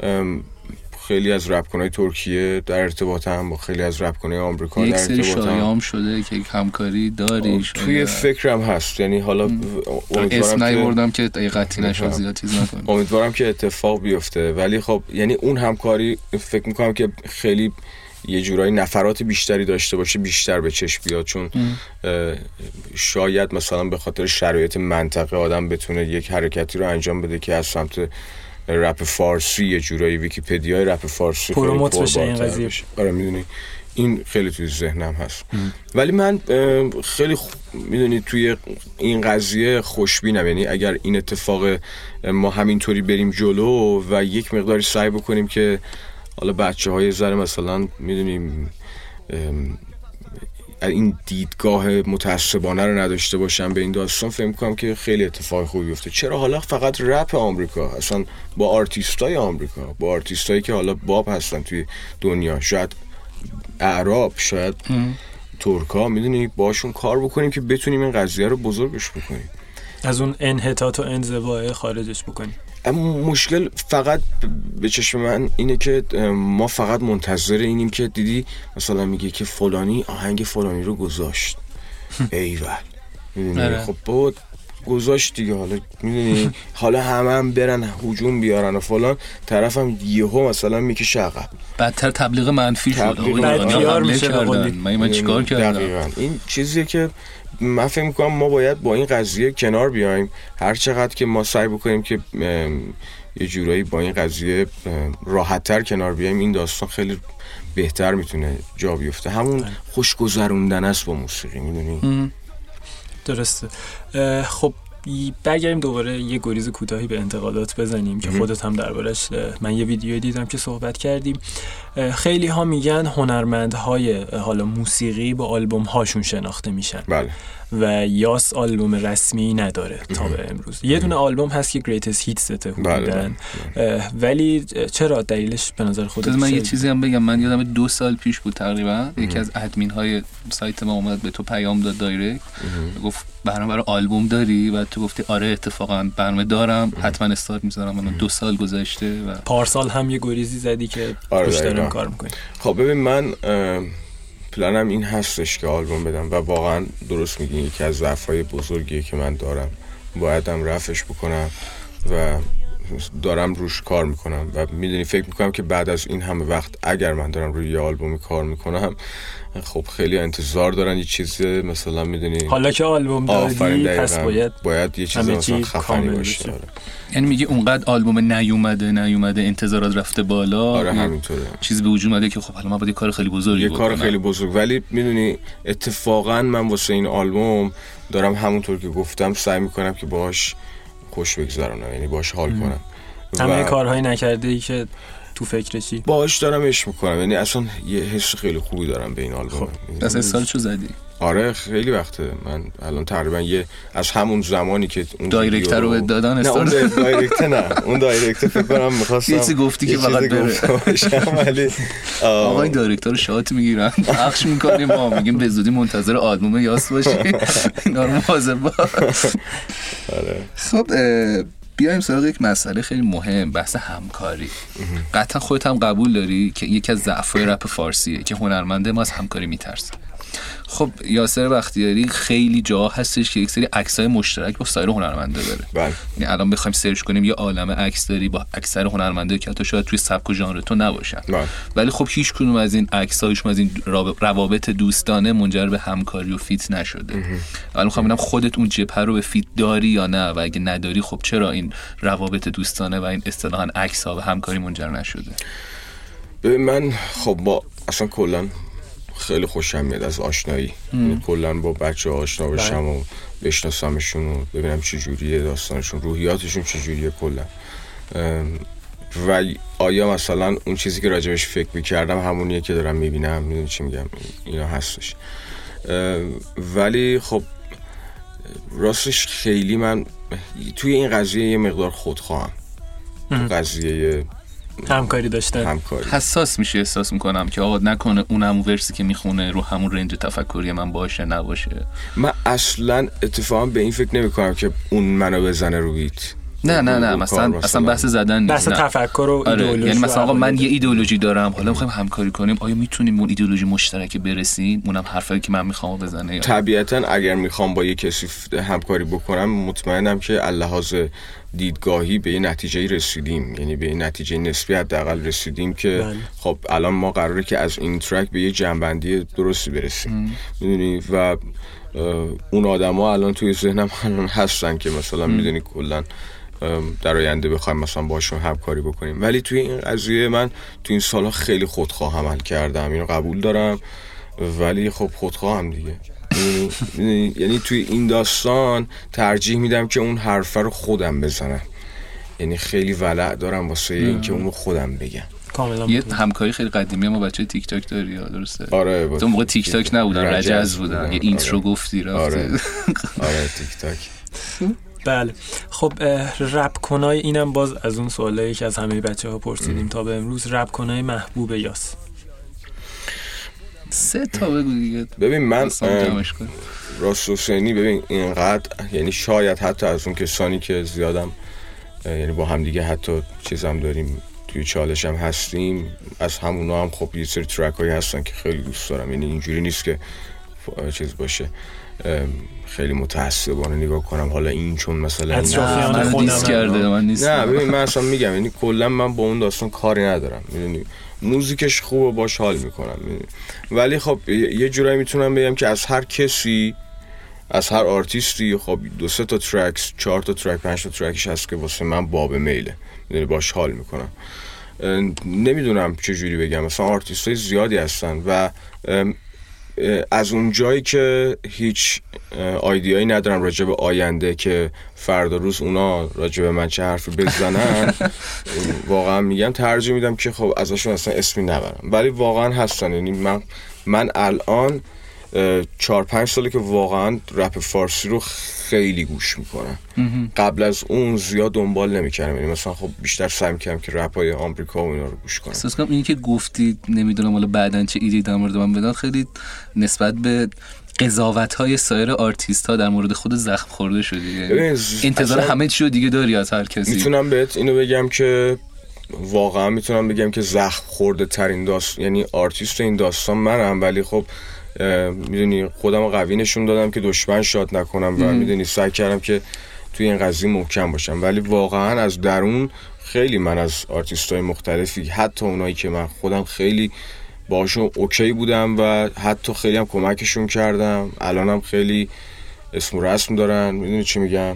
خیلی از رپکنای ترکیه در ارتباطم، با خیلی از رپکنای آمریکا در ارتباطم. یک سری شایعام شده که همکاری داری توی فکرم هست، یعنی حالا اسم نیاوردم که قطعی نشه زیاد چیز نکنم، امیدوارم که اتفاق بیفته. ولی خب یعنی اون همکاری فکر میکنم که خیلی یه جورایی نفرات بیشتری داشته باشه، بیشتر به چشم بیاد، چون شاید مثلا به خاطر شرایط منطقه آدم بتونه یک حرکتی رو انجام بده که از سمت رپ فارسی یه جورایی ویکی‌پدیای رپ فارسی پروموت بشه این قضیه. آره میدونی این خیلی توی ذهنم هست. ولی من خیلی میدونی توی این قضیه خوشبینم، یعنی اگر این اتفاق ما همینطوری بریم جلو و یک مقداری سعی بکنیم که حالا بچه‌های ذره مثلا میدونیم این دیدگاه متعصبانه رو نداشته باشن به این داستان، فکر می‌کنم که خیلی اتفاق خوبی بیفته. چرا حالا فقط رپ آمریکا، اصلا با آرتیستای آمریکا، با آرتیستایی که حالا باب هستن توی دنیا، شاید اعراب، شاید ترکا، میدونی باشون کار بکنیم که بتونیم این قضیه رو بزرگش بکنیم، از اون انحطاط و انزوای خارجش بکنیم. اما مشکل فقط به چشم من اینه که ما فقط منتظر اینیم که دیدی مثلا میگه که فلانی آهنگ فلانی رو گذاشت، ایول، میدونی خب بود گذاشت دیگه، حالا میدونی حالا هم برن هجوم بیارن و فلان، طرفم یهو مثلا میکشه عقب، بدتر تبلیغ منفی شد، پیار میشه. من چیکار کردم؟ دقیقاً این چیزیه که من فکر میکنم ما باید با این قضیه کنار بیایم، هر چقدر که ما سعی بکنیم که یه جورایی با این قضیه راحت‌تر کنار بیایم، این داستان خیلی بهتر میتونه جا بیفته. همون خوشگذروندن است با موسیقی، میدونی؟ درسته. خب برگردیم دوباره یه گریز کوتاهی به انتقادات بزنیم که خودت هم دربارش، من یه ویدیو دیدم که صحبت کردیم. خیلی ها میگن هنرمندهای حالا موسیقی با آلبوم هاشون شناخته میشن. بله. و یاس آلبوم رسمی نداره تا به امروز. یه دونه آلبوم هست که گریتست هیتس بودن. ولی چرا دلیلش به نظر خودت؟ من یه چیزی هم بگم، من یادم 2 سال پیش بود تقریبا یکی از ادمین های سایت ما اومد به تو پیام داد دایرکت، گفت برای آلبوم داری؟ و تو گفتی آره اتفاقا برنامه دارم، حتما استارت میذارم. من 2 سال گذشته و پارسال هم یه گریزی زدی که روش دارم کار میکنی. خب ببین من پلنم این هستش که آلبوم بدم و واقعا درست میگین یکی از ضعف‌های بزرگیه که من دارم، بایدم رفعش بکنم و دارم روش کار میکنم و میدونی فکر میکنم که بعد از این همه وقت اگر من دارم روی یه آلبومی کار میکنم، خب خیلی انتظار دارن یه چیز مثلا میدونی حالا که آلبوم دادی پس باید یه چیز مثلا خفنی باشه. یعنی میگی اونقدر آلبوم نیومده انتظارات رفته بالا. آره همینطوره، چیز به وجود اومده که خب حالا من باید یه کار خیلی بزرگی بکنم، کار خیلی بزرگ. ولی میدونی اتفاقا من واسه این آلبوم دارم همونطور که گفتم سعی میکنم که باهاش خوش بگذرونم، یعنی باهاش حال کنم. همه کارهایی نکرده ای که تو فکرشی باهاش دارم عشق میکنم، یعنی اصلا یه حس خیلی خوبی دارم به این آلبوم. پس سال چو زدی؟ آره خیلی وقته. من الان تقریبا از همون زمانی که اون دایرکتر رو دادن استارت اون دایرکتر فکر کنم می‌خواستم یه چیزی گفتی که فقط بره ولی آقای دایرکتر رو شات میگیرن پخش میکنیم ما میگیم به زودی منتظر آلبوم یاس باشی اینا رو مواظب باش. آره خب بیایم سراغ یک مسئله خیلی مهم، بحث همکاری. قطعا خودت هم قبول داری که یکی از ضعف‌های رپ فارسیه که هنرمنده ما از همکاری میترسه. خب یاسر بختیاری خیلی جا هستش که یک سری عکسای مشترک با سایر هنرمنده داره. بله. یعنی الان بخوایم سرچ کنیم یه عالمه عکس داری با اکثر هنرمنده که حتی شاید توی سبک و ژانر تو نباشن. بله. ولی خب هیچ کدوم از این عکس‌هاشون از این روابط دوستانه منجر به همکاری و فیت نشده. الان می‌خوام ببینم خودت اون جبهه رو به فیت داری یا نه، و اگه نداری خب چرا این روابط دوستانه و این اصطلاحاً عکس‌ها به همکاری منجر نشده؟ ببین من خب با اصلا کلاً خیلی خوشم میاد از آشنایی، یعنی کلا با بچه آشنا بشم و بشناسمشون و ببینم چه جوریه داستانشون، روحیاتشون چه جوریه کلا، و آیا مثلا اون چیزی که راجبش فکر میکردم همونیه که دارم میبینم، میدونی چی میگم، اینا هستش. ولی خب راستش خیلی من توی این قضیه یه مقدار خودخواهم، قضیه همکاری داشتن حساس میشه. احساس میکنم که آقا نکنه اون همون ورسی که میخونه رو همون رنج تفکری من باشه نباشه. من اصلا اتفاقا به این فکر نمیکنم که اون منو بزنه رو بیت. نه مثلا بحث زدن نیست، بحث تفکر و ایدئولوژی. یعنی مثلا آقا من یه ایدئولوژی دارم، حالا میخوایم همکاری کنیم، آیا میتونیم اون ایدئولوژی مشترک برسیم؟ اونم حرفی که من میخوام بزنه یا طبیعتا اگر میخوام با یه کسی همکاری بکنم مطمئنم که لحاظ دیدگاهی به یه نتیجه رسیدیم، یعنی به یه نتیجه نسبی حداقل رسیدیم که خب الان ما قراره که از این ترک به یه جنبندی درستی برسیم، میدونی. و اون آدما الان توی ذهنم هستن که مثلا میدونی کلا در آینده بخوایم مثلا باشون همکاری بکنیم. ولی توی این قضیه من توی این سالها خیلی خودخواه عمل کردم، اینو قبول دارم، ولی خب خودخواهم دیگه. یعنی توی این داستان ترجیح میدم که اون حرف رو خودم بزنم، یعنی خیلی ولع دارم واسه این که اونو خودم بگم. یه همکاری خیلی قدیمی ما بچه تیک تاک داری، درسته؟ آره تو موقع تیک تاک نبودن، رجز بودن. یه اینترو گفتی رفته. آره تیک تاک. بله. خب رپ کنای اینم باز از اون سوالایی که از همه بچه‌ها پرسیدیم تا به امروز، رپ کنای محبوب یاس 3 تا بگو دیگه. ببین من راست حسینی، ببین اینقدر، یعنی شاید حتی از اون کسانی که زیادم یعنی با هم دیگه حتی چیزام داریم توی چالش هم هستیم، از همونا هم خب یه سری ترک هایی هستن که خیلی دوست دارم. یعنی اینجوری نیست که چیز باشه خیلی متعصبانه نگاه کنم حالا این چون مثلا اطرافیان خودم کرده من نیست. نه ببین من اصلا میگم یعنی کلا من با اون داستان کاری ندارم، میدونی موزیکش خوبه باش حال میکنم، میدونی. ولی خب یه جورایی میتونم بگم که از هر کسی، از هر آرتیستی خب 2-3 تا ترکس، 4 تا ترک، 5 تا ترکش هست که واسه من باب میله، میدونی باش حال میکنم. نمیدونم چه جوری بگم، مثلا آرتیستای زیادی هستن و از اون جایی که هیچ آیدیایی ندارم راجع به آینده که فردا روز اونا راجع به من چه حرفی بزنن واقعا میگم ترجیح میدم که خب ازشون اصلا اسمی نبرم. ولی واقعا هستن، یعنی من الان 4-5 ساله که واقعا رپ فارسی رو خیلی گوش میکنم. قبل از اون زیاد دنبال نمیکردم، یعنی مثلا خب بیشتر سعی میکردم که رپای آمریکا و اینا رو گوش کنم. احساس کنم این که گفتی نمیدونم حالا بعدن چه ایدی در مورد من بدن خیلی نسبت به قضاوت‌های سایر آرتیست‌ها در مورد خود زخم خورده شدی. انتظار همه چیو دیگه داری از هر کسی. میتونم بهت اینو بگم که واقعا میتونم بگم که زخم خورده ترین داستان، یعنی آرتیست این داستان منم، ولی خب میدونی خودم رو قوی نشون دادم که دشمن شاد نکنم و میدونی سعی کردم که توی این قضیه محکم باشم. ولی واقعا از درون خیلی من از آرتیست‌های مختلفی، حتی اونایی که من خودم خیلی باشون اوکی بودم و حتی خیلی هم کمکشون کردم، الانم خیلی اسم و رسم دارن، میدونی چی میگم،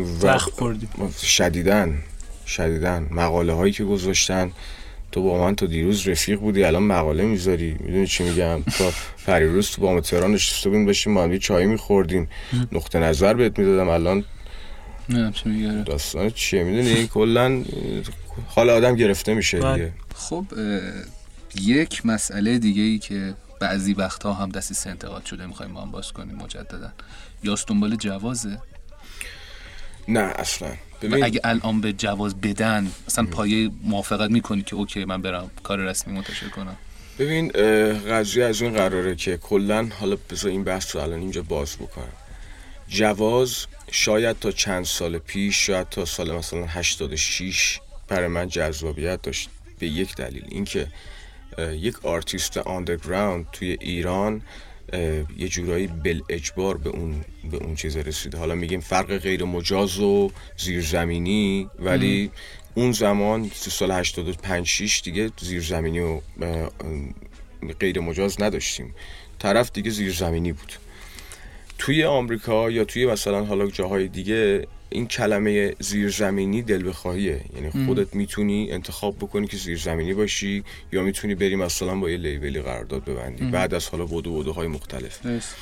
شدیدن مقاله هایی که گذاشتن، تو با من تا دیروز رفیق بودی الان مقاله میذاری، میدونی چی میگم، تا پریروز تو با تهران نشسته بودیم داشتیم ما هم چای میخوردیم نقطه نظر بهت میدادم، الان نه چی میگه داستان چیه، میدونی کلا حال آدم گرفته میشه دیگه. خب یک مسئله دیگه ای که بعضی وقتها هم دسترسی انتقاد شده، میخوایم با هم باز کنیم مجددا. یاس دنبال جوازه؟ نه اصلا. اگه الان به جواز بدن مثلا پایه موافقت میکنی که اوکی من برم کار رسمی منتشر کنم؟ ببین قضیه از این قراره که کلن، حالا بذار این بحث رو الان اینجا باز بکنم. جواز شاید تا چند سال پیش، شاید تا سال مثلا 86 برای من جذابیت داشت، به یک دلیل، اینکه یک آرتیست آندرگراوند توی ایران یه جورایی بل اجبار به اون چیز رسیده. حالا میگیم فرق غیر مجاز و زیرزمینی، ولی اون زمان تو سال 85-6 دیگه زیرزمینی و غیر مجاز نداشتیم، طرف دیگه زیرزمینی بود. توی آمریکا یا توی مثلا حالا جاهای دیگه این کلمه زیرزمینی دل بخواهیه، یعنی خودت میتونی انتخاب بکنی که زیرزمینی باشی یا میتونی بری مثلا با یه لیبلی قرارداد ببندی بعد از حالا بدوهای مختلف.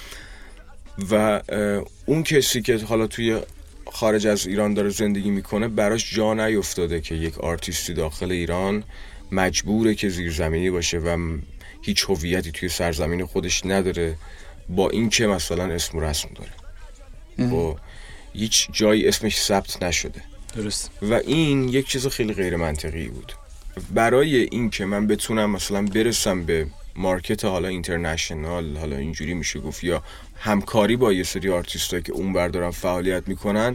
و اون کسی که حالا توی خارج از ایران داره زندگی میکنه براش جا نیفتاده که یک آرتیستی داخل ایران مجبوره که زیرزمینی باشه و هیچ هویتی توی سرزمین خودش نداره، با این که مثلا اسم و رسم داره و هیچ جایی اسمش ثبت نشده. درست. و این یک چیز خیلی غیر منطقی بود. برای این که من بتونم مثلا برسم به مارکت حالا اینترنشنال، حالا اینجوری میشه گفت، یا همکاری با یه سری آرتیستایی که اون بردارن فعالیت میکنن،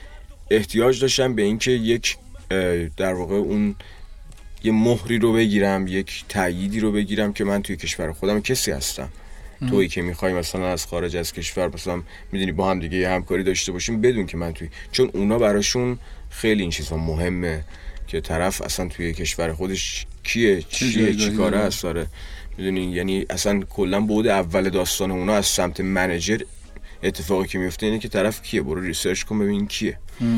احتیاج داشتم به این که یک در واقع اون یه مهری رو بگیرم، یک تأییدی رو بگیرم که من توی کشور خودم کسی هستم. تویی که میخوای مثلا از خارج از کشور مثلا میدونی با هم دیگه یه همکاری داشته باشیم بدون که من توی، چون اونا براشون خیلی این چیزا مهمه که طرف اصلا توی کشور خودش کیه، چیه، چی کاره هست داره، میدونی. یعنی اصلا کلا بعد اول داستان اونا از سمت منیجر اتفاقی که میفته اینه که طرف کیه، برو ریسرچ کن ببین کیه.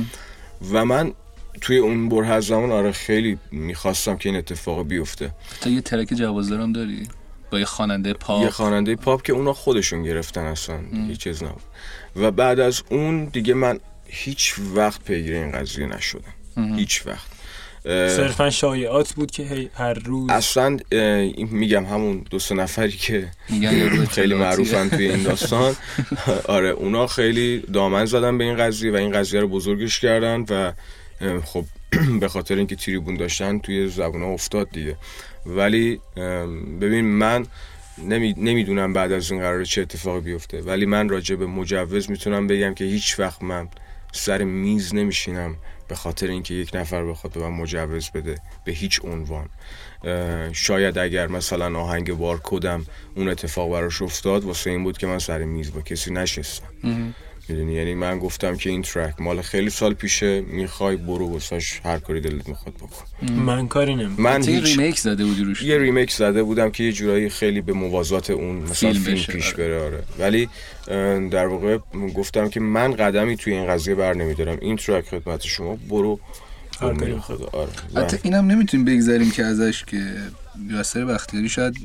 و من توی اون بره از زمان خیلی میخواستم که این اتفاق بیفته. تا یه ترک جوازدارم داری؟ با یه خواننده پاپ؟ یه خواننده پاپ که اونا خودشون گرفتن، اصلا هیچ چیز نبود. و بعد از اون دیگه من هیچ وقت پیگیر این قضیه نشدم، هیچ وقت. صرفا شایعات بود که هر روز اصلا میگم همون 2-3 نفری که خیلی معروفن توی این داستان آره اونا خیلی دامن زدن به این قضیه و این قضیه رو بزرگش کردن و خب به خاطر اینکه تریبون داشتن توی زبونا افتاد دیگه. ولی ببین من نمیدونم بعد از این قراره چه اتفاقی بیفته، ولی من راجع به مجوز میتونم بگم که هیچ وقت من سر میز نمیشینم به خاطر اینکه یک نفر بخواد به من مجوز بده به هیچ عنوان. شاید اگر مثلا آهنگ بارکدم اون اتفاق براش افتاد واسه این بود که من سر میز با کسی نشستم، میدونی. یعنی من گفتم که این ترک مال خیلی سال پیشه، میخوای برو واسش هر کاری دلت میخواد بکن. من کاری نمیکنم. من ریمیک زده بودی روش؟ یه ریمیک زده بودم که یه جورایی خیلی به موازات اون مثلا فیلم پیش بره. آره. ولی در واقع گفتم که من قدمی توی این قضیه بر نمیدارم، این ترک خدمت شما، برو هر کاری خدا. آره. حتی اینم نمیتونیم بگذاریم که ازش که یاسر بختیاری شاید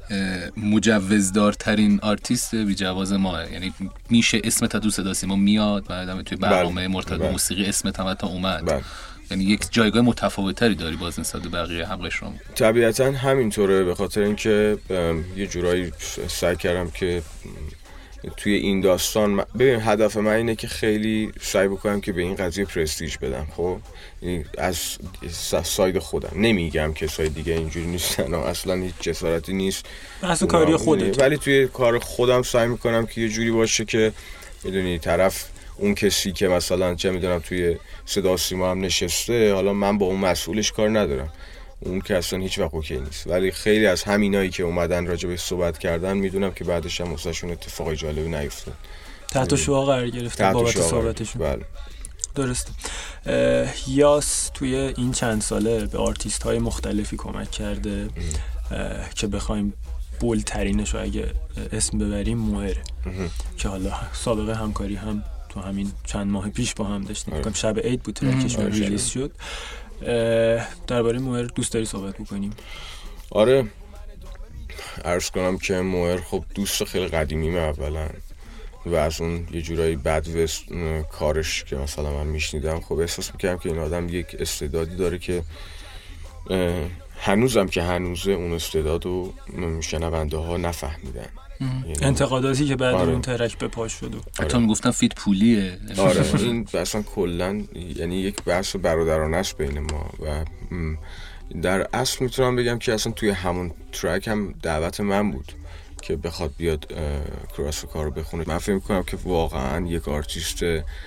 مجوزدارترین آرتیست بی جواز ماه، یعنی میشه اسمت تو صدا سیما میاد بعدم توی برنامه مرتضی موسیقی اسمت هم حتی اومد. یعنی یک جایگاه متفاوتری داری باز نسبت به بقیه همقشرام. طبیعتا همینطوره، به خاطر اینکه یه جورایی سعی کردم که توی این داستان ببین هدف من اینه که خیلی سعی بکنم که به این قضیه پرستیژ بدم. خب از ساید خودم نمیگم که ساید دیگه اینجوری نیستن، اصلا هیچ جسارتی نیست، اصلا کاری خودت، ولی توی کار خودم سعی میکنم که یه جوری باشه که میدونی طرف اون کسی که مثلا چه میدونم توی صدا سیما هم نشسته، حالا من با اون مسئولش کار ندارم، اون که اصلا هیچ وقت اوکی نیست، ولی خیلی از همینایی که اومدن راجع به صحبت کردن میدونم که بعدش هم واسهشون اتفاق جالبی نیفتاد، تحت شعاع قرار گرفتن بابت صحبتشون. بله درسته. یاس توی این چند ساله به آرتیست های مختلفی کمک کرده که بخوایم بولترینش رو اگه اسم ببریم موهر، که حالا سابقه همکاری هم تو همین چند ماه پیش با هم داشتیم. شب عید بود ترکش ریلیز شد. درباره موهر دوست داری صحبت بکنیم؟ آره، عرض کنم که موهر خب دوست خیلی قدیمیمه اولا، و از اون یه جورایی بدوست کارش که مثلا من میشنیدم خب احساس میکردم که این آدم یک استعدادی داره که هنوزم که هنوزه اون استعداد و شنونده ها نفهمیدن. انتقاداتی که بعد اون ترک به پاش شد حتی میگفتن فیت پولیه. آره این اصلا کلا یعنی یک بحث برادرانه است بین ما و در اصل میتونم بگم که اصلا توی همون ترک هم دعوت من بود که بخواد بیاد کراسکار رو بخونه. من فکر میکنم که واقعا یک آرتیست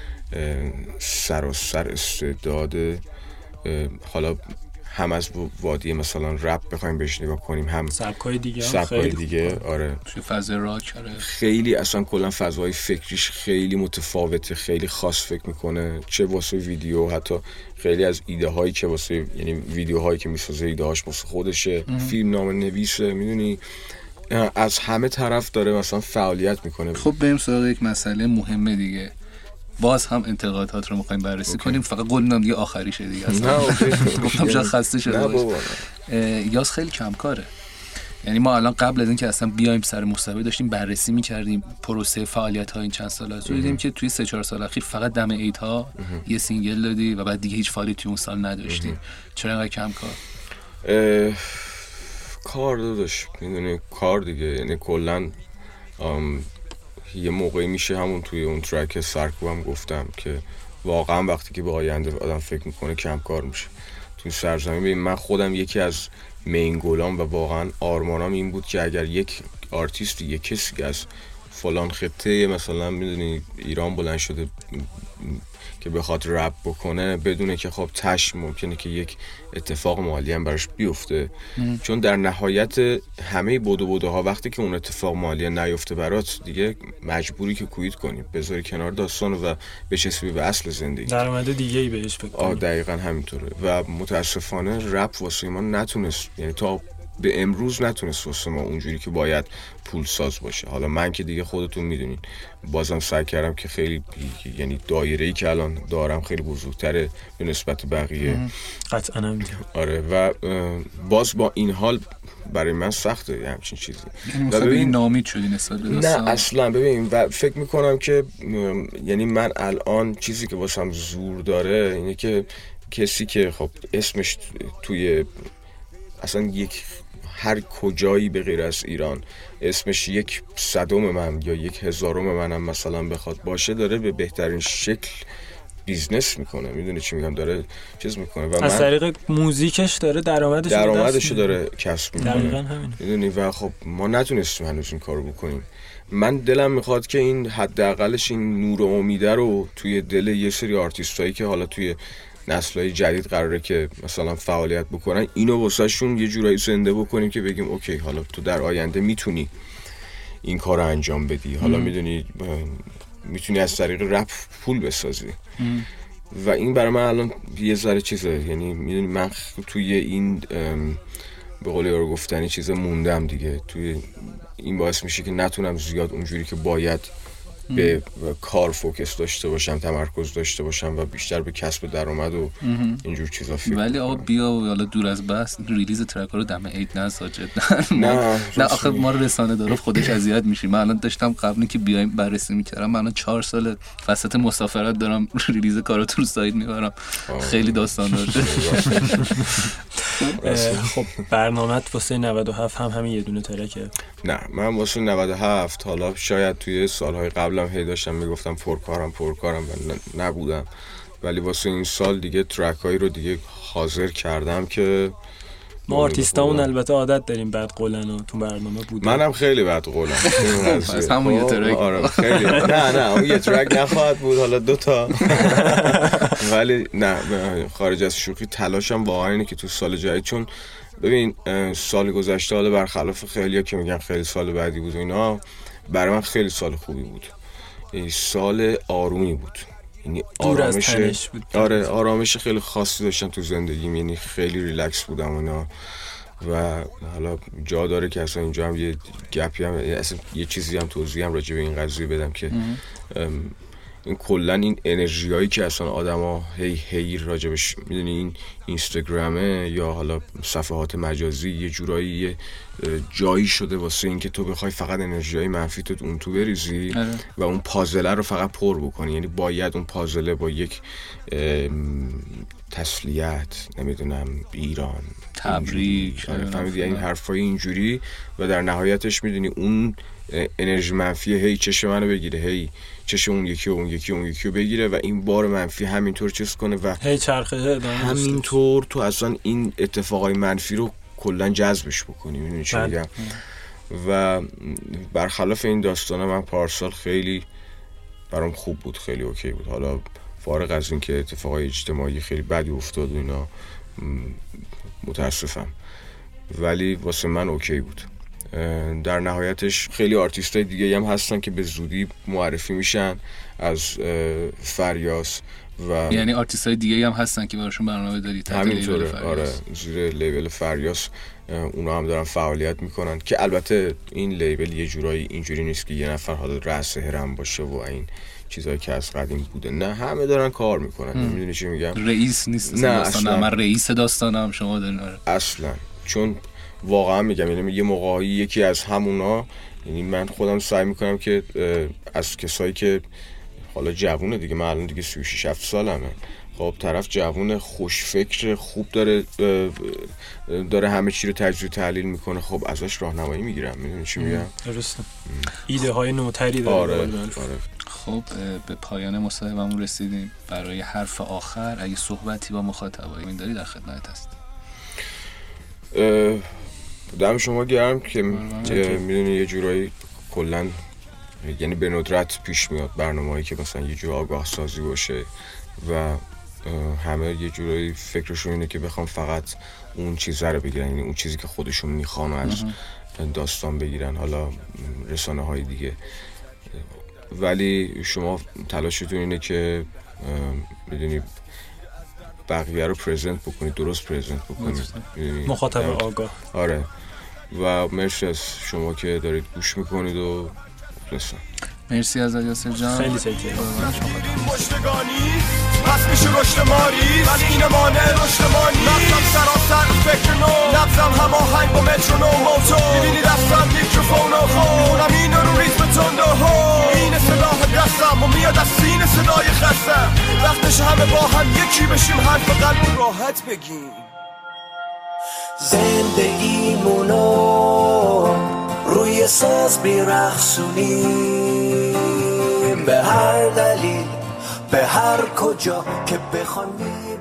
سراسر استعداد، حالا هم از وادی مثلا رپ بخوایم بهش نگاه کنیم، هم سبکای دیگه آره فاز راک خیلی اصلا کلا فضای فکریش خیلی متفاوته، خیلی خاص فکر میکنه، چه واسه ویدیو، حتی خیلی از ایده هایی که واسه یعنی ویدیوهایی که میسازه ایده هاش واسه خودشه، فیلم نامه نویسه، میدونی از همه طرف داره مثلا فعالیت میکنه. خب بریم سراغ یک مسئله مهمه دیگه، باز هم انتقادات رو میخوایم بررسی کنیم، فقط قول میدم دیگه آخریشه دیگه اصلا گفتم شاید خسته شده باشه. یاس خیلی کمکاره، یعنی ما الان قبل از اینکه اصلا بیایم سر مصاحبه داشتیم بررسی میکردیم پروسه فعالیت ها این چند سال است، دیدیم که توی 3-4 سال اخیر فقط دم ایت ها یه سینگل دادی و بعد دیگه هیچ فعالیتی اون سال نداشتی. چرا اینقدر کم کار داداش؟ میدونی کار دیگه، یعنی کلا یه موقعی میشه همون توی اون ترک سرکو هم گفتم که واقعا وقتی که به آینده آدم فکر میکنه کم کار میشه. توی سرزمین ببین من خودم یکی از مین گولام و واقعا آرمانام این بود که اگر یک آرتیستی، یک کسی که از فلان خطه مثلا میدونی ایران بلند شده که بخواد رپ بکنه بدونه که خب تش ممکنه که یک اتفاق مالی هم براش بیفته، چون در نهایت همه بودوها وقتی که اون اتفاق مالی نیفته برات دیگه مجبوری که کویت کنی، بذاری کنار داستان و بچسبی به اصل زندگی، درآمد دیگه ای بهش فکر کنی. دقیقاً همینطوره و متاسفانه رپ واسه ما نتونست، یعنی تا به امروز نتونست واسه ما اونجوری که باید پول ساز باشه. حالا من که دیگه خودتون میدونین بازم سعی کردم که خیلی یعنی دایره‌ای که الان دارم خیلی بزرگتره به نسبت بقیه. قطعاً نمیگم. آره و باز با این حال برای من سخته یه همچین چیزی. و ببین نامید شدی نسبت به داستان؟ نه اصلا. ببین و فکر میکنم که یعنی من الان چیزی که واسم زور داره اینه که کسی که خب اسمش توی اصلا یک هر کجایی به غیر از ایران اسمش 100 من یا 1000 منم مثلا بخواد باشه، داره به بهترین شکل بیزنس میکنه. میدونی چی میگم؟ داره چیز میکنه و از طریق موزیکش داره درآمدش داره کسب میکنه. دقیقاً همین. میدونی و خب ما نتونستیم هنوز این کارو بکنیم. من دلم میخواد که این حداقلش این نور و امیده رو توی دل یه سری آرتیستایی که حالا توی نسل‌های جدید قراره که مثلا فعالیت بکنن اینو واسهشون یه جورایی زنده بکنیم که بگیم اوکی حالا تو در آینده میتونی این کار رو انجام بدی، حالا میتونی از طریق رپ پول بسازی. و این برای من الان یه ذره چیزه، یعنی میدونی من توی این به قول یارو گفتنی چیزه موندم دیگه، توی این باعث میشه که نتونم زیاد اونجوری که باید به کار فوکس داشته باشم، تمرکز داشته باشم و بیشتر به کسب درآمد و اینجور چیزا فکر. ولی آقا بیا و حالا دور از بس ریلیز ترک رو دم عید نذار جدا. نه آخه ما رسانه داره خودش اذیت میشیم. من الان داشتم قبلی که بیایم بررسی میکردم، من الان 4 سال وسط مسافرت دارم ریلیز کاراتون رو ساید میبرم، خیلی داستان داره. خب برنامه‌ت واسه 97 هم همین یه دونه ترکه؟ نه من واسه 97 حالا شاید توی سالهای قبلم هی داشتم میگفتم پرکارم و نبودم، ولی واسه این سال دیگه ترکایی رو دیگه حاضر کردم که ما آرتیستامون البته عادت داریم بعد قولن و تو برنامه بودیم. منم خیلی بعد قولم. از همون یه ترک. آره خیلی. نه اون یه ترک نخواهد بود، حالا 2 تا. ولی نه خارج از شوخی تلاشم واقعا اینه که تو سال جدید، چون ببین سال گذشته حالا برخلاف خیلیا که میگن خیلی سال بعدی بود و اینا، برای من خیلی سال خوبی بود. این سال آرومی بود، یعنی آرامش بود. آره آرامش خیلی خاصی داشتم تو زندگیم، یعنی خیلی ریلکس بودم اینا. و حالا جا داره که اصلا اینجا هم یه گپی هم اصلا یه چیزی هم توضیح هم راجع به این قضیه بدم که این کلن این انرژیایی که اصلا آدما هی راجبش میدونی این اینستاگرامه یا حالا صفحات مجازی یه جورایی یه جایی شده واسه اینکه تو بخوای فقط انرژیای منفی تو اون تو بریزی و اون پازله رو فقط پر بکنی. یعنی باید اون پازله با یک تسلیت، نمیدونم، ایران، تبریک، فهمیدی این حرفای اینجوری، و در نهایتش میدونی اون انرژی منفی هی چش منو بگیره، هی چش اون یکی و اون یکی و اون یکی رو بگیره و این بار منفی همینطور چیز کنه و هی چرخه همینطور تو اصلا این اتفاقای منفی رو کلا جذبش بکنی. میدونی چی میگم؟ و برخلاف این داستانه من پارسال خیلی برام خوب بود، خیلی اوکی بود. حالا فارغ از این که اتفاقای اجتماعی خیلی بدی افتاد و اینا متاسفم، ولی واسه من اوکی بود. در نهایتش خیلی آرتیستای دیگه هم هستن که به زودی معرفی میشن از فریاس و یعنی آرتیستای دیگه هم هستن که براشون برنامه داری تحت لیبل فریاس؟ آره، زیر لیبل فریاس اونا هم دارن فعالیت میکنن که البته این لیبل یه جورایی اینجوری نیست که یه نفر حالا رأس هرم باشه و این چیزایی که از قدیم بوده. نه، همه دارن کار میکنن. میدونی چی میگم؟ رئیس نیست نه اصلا. من رئیس داستانم، شما دارین. اصلا. چون واقعا میگم یعنی یه موقعی یکی از همونا، یعنی من خودم سعی میکنم که از کسایی که حالا جوونه دیگه، من الان دیگه 36-7 سالمه، خب طرف جوونه، خوش فکر، خوب داره همه چی رو تجزیه تحلیل میکنه، خب ازش راهنمایی میگیرم. میدونی چی میگم؟ درسته. ایده های نوتری داره. آره. خب به پایان مصاحبهمون رسیدیم. برای حرف آخر اگه صحبتی با مخاطبای داری در خدمت هست. دم شما گرم که میدونی یه جورایی کلا یعنی به ندرت پیش میاد برنامه‌ای که مثلا یه جور آگاه سازی باشه و همه یه جورایی فکرشون اینه که بخوام فقط اون چیزا رو بگیرن، یعنی اون چیزی که خودشون میخوان از داستان بگیرن، حالا رسانه‌های دیگه. ولی شما تلاشتون اینه که میدونی بقیه رو پرزنت بکنید، درست پرزنت بکنید، مخاطب آگاه. آره. و مرسی از شما که دارید گوش میکنید و لسن. مرسی از یاسر جان، خیلی سکته مشتگانی پس میشه رشد ماری، ولی این مانع رشد مانی. نبزم سراسر فکر نو، نبزم هماهنگ با مترونوم موتور. میبینی دستم میکروفون و خونم این رو ریتم تند و هو. این صداه دستم و میاد از سینه صدای خستم. وقتش همه با هم یکی بشیم، حرف قلب راحت بگیم. زندگیمونو روی ساز بیرخصونیم، به هر دلیل، به هر کجا که بخوان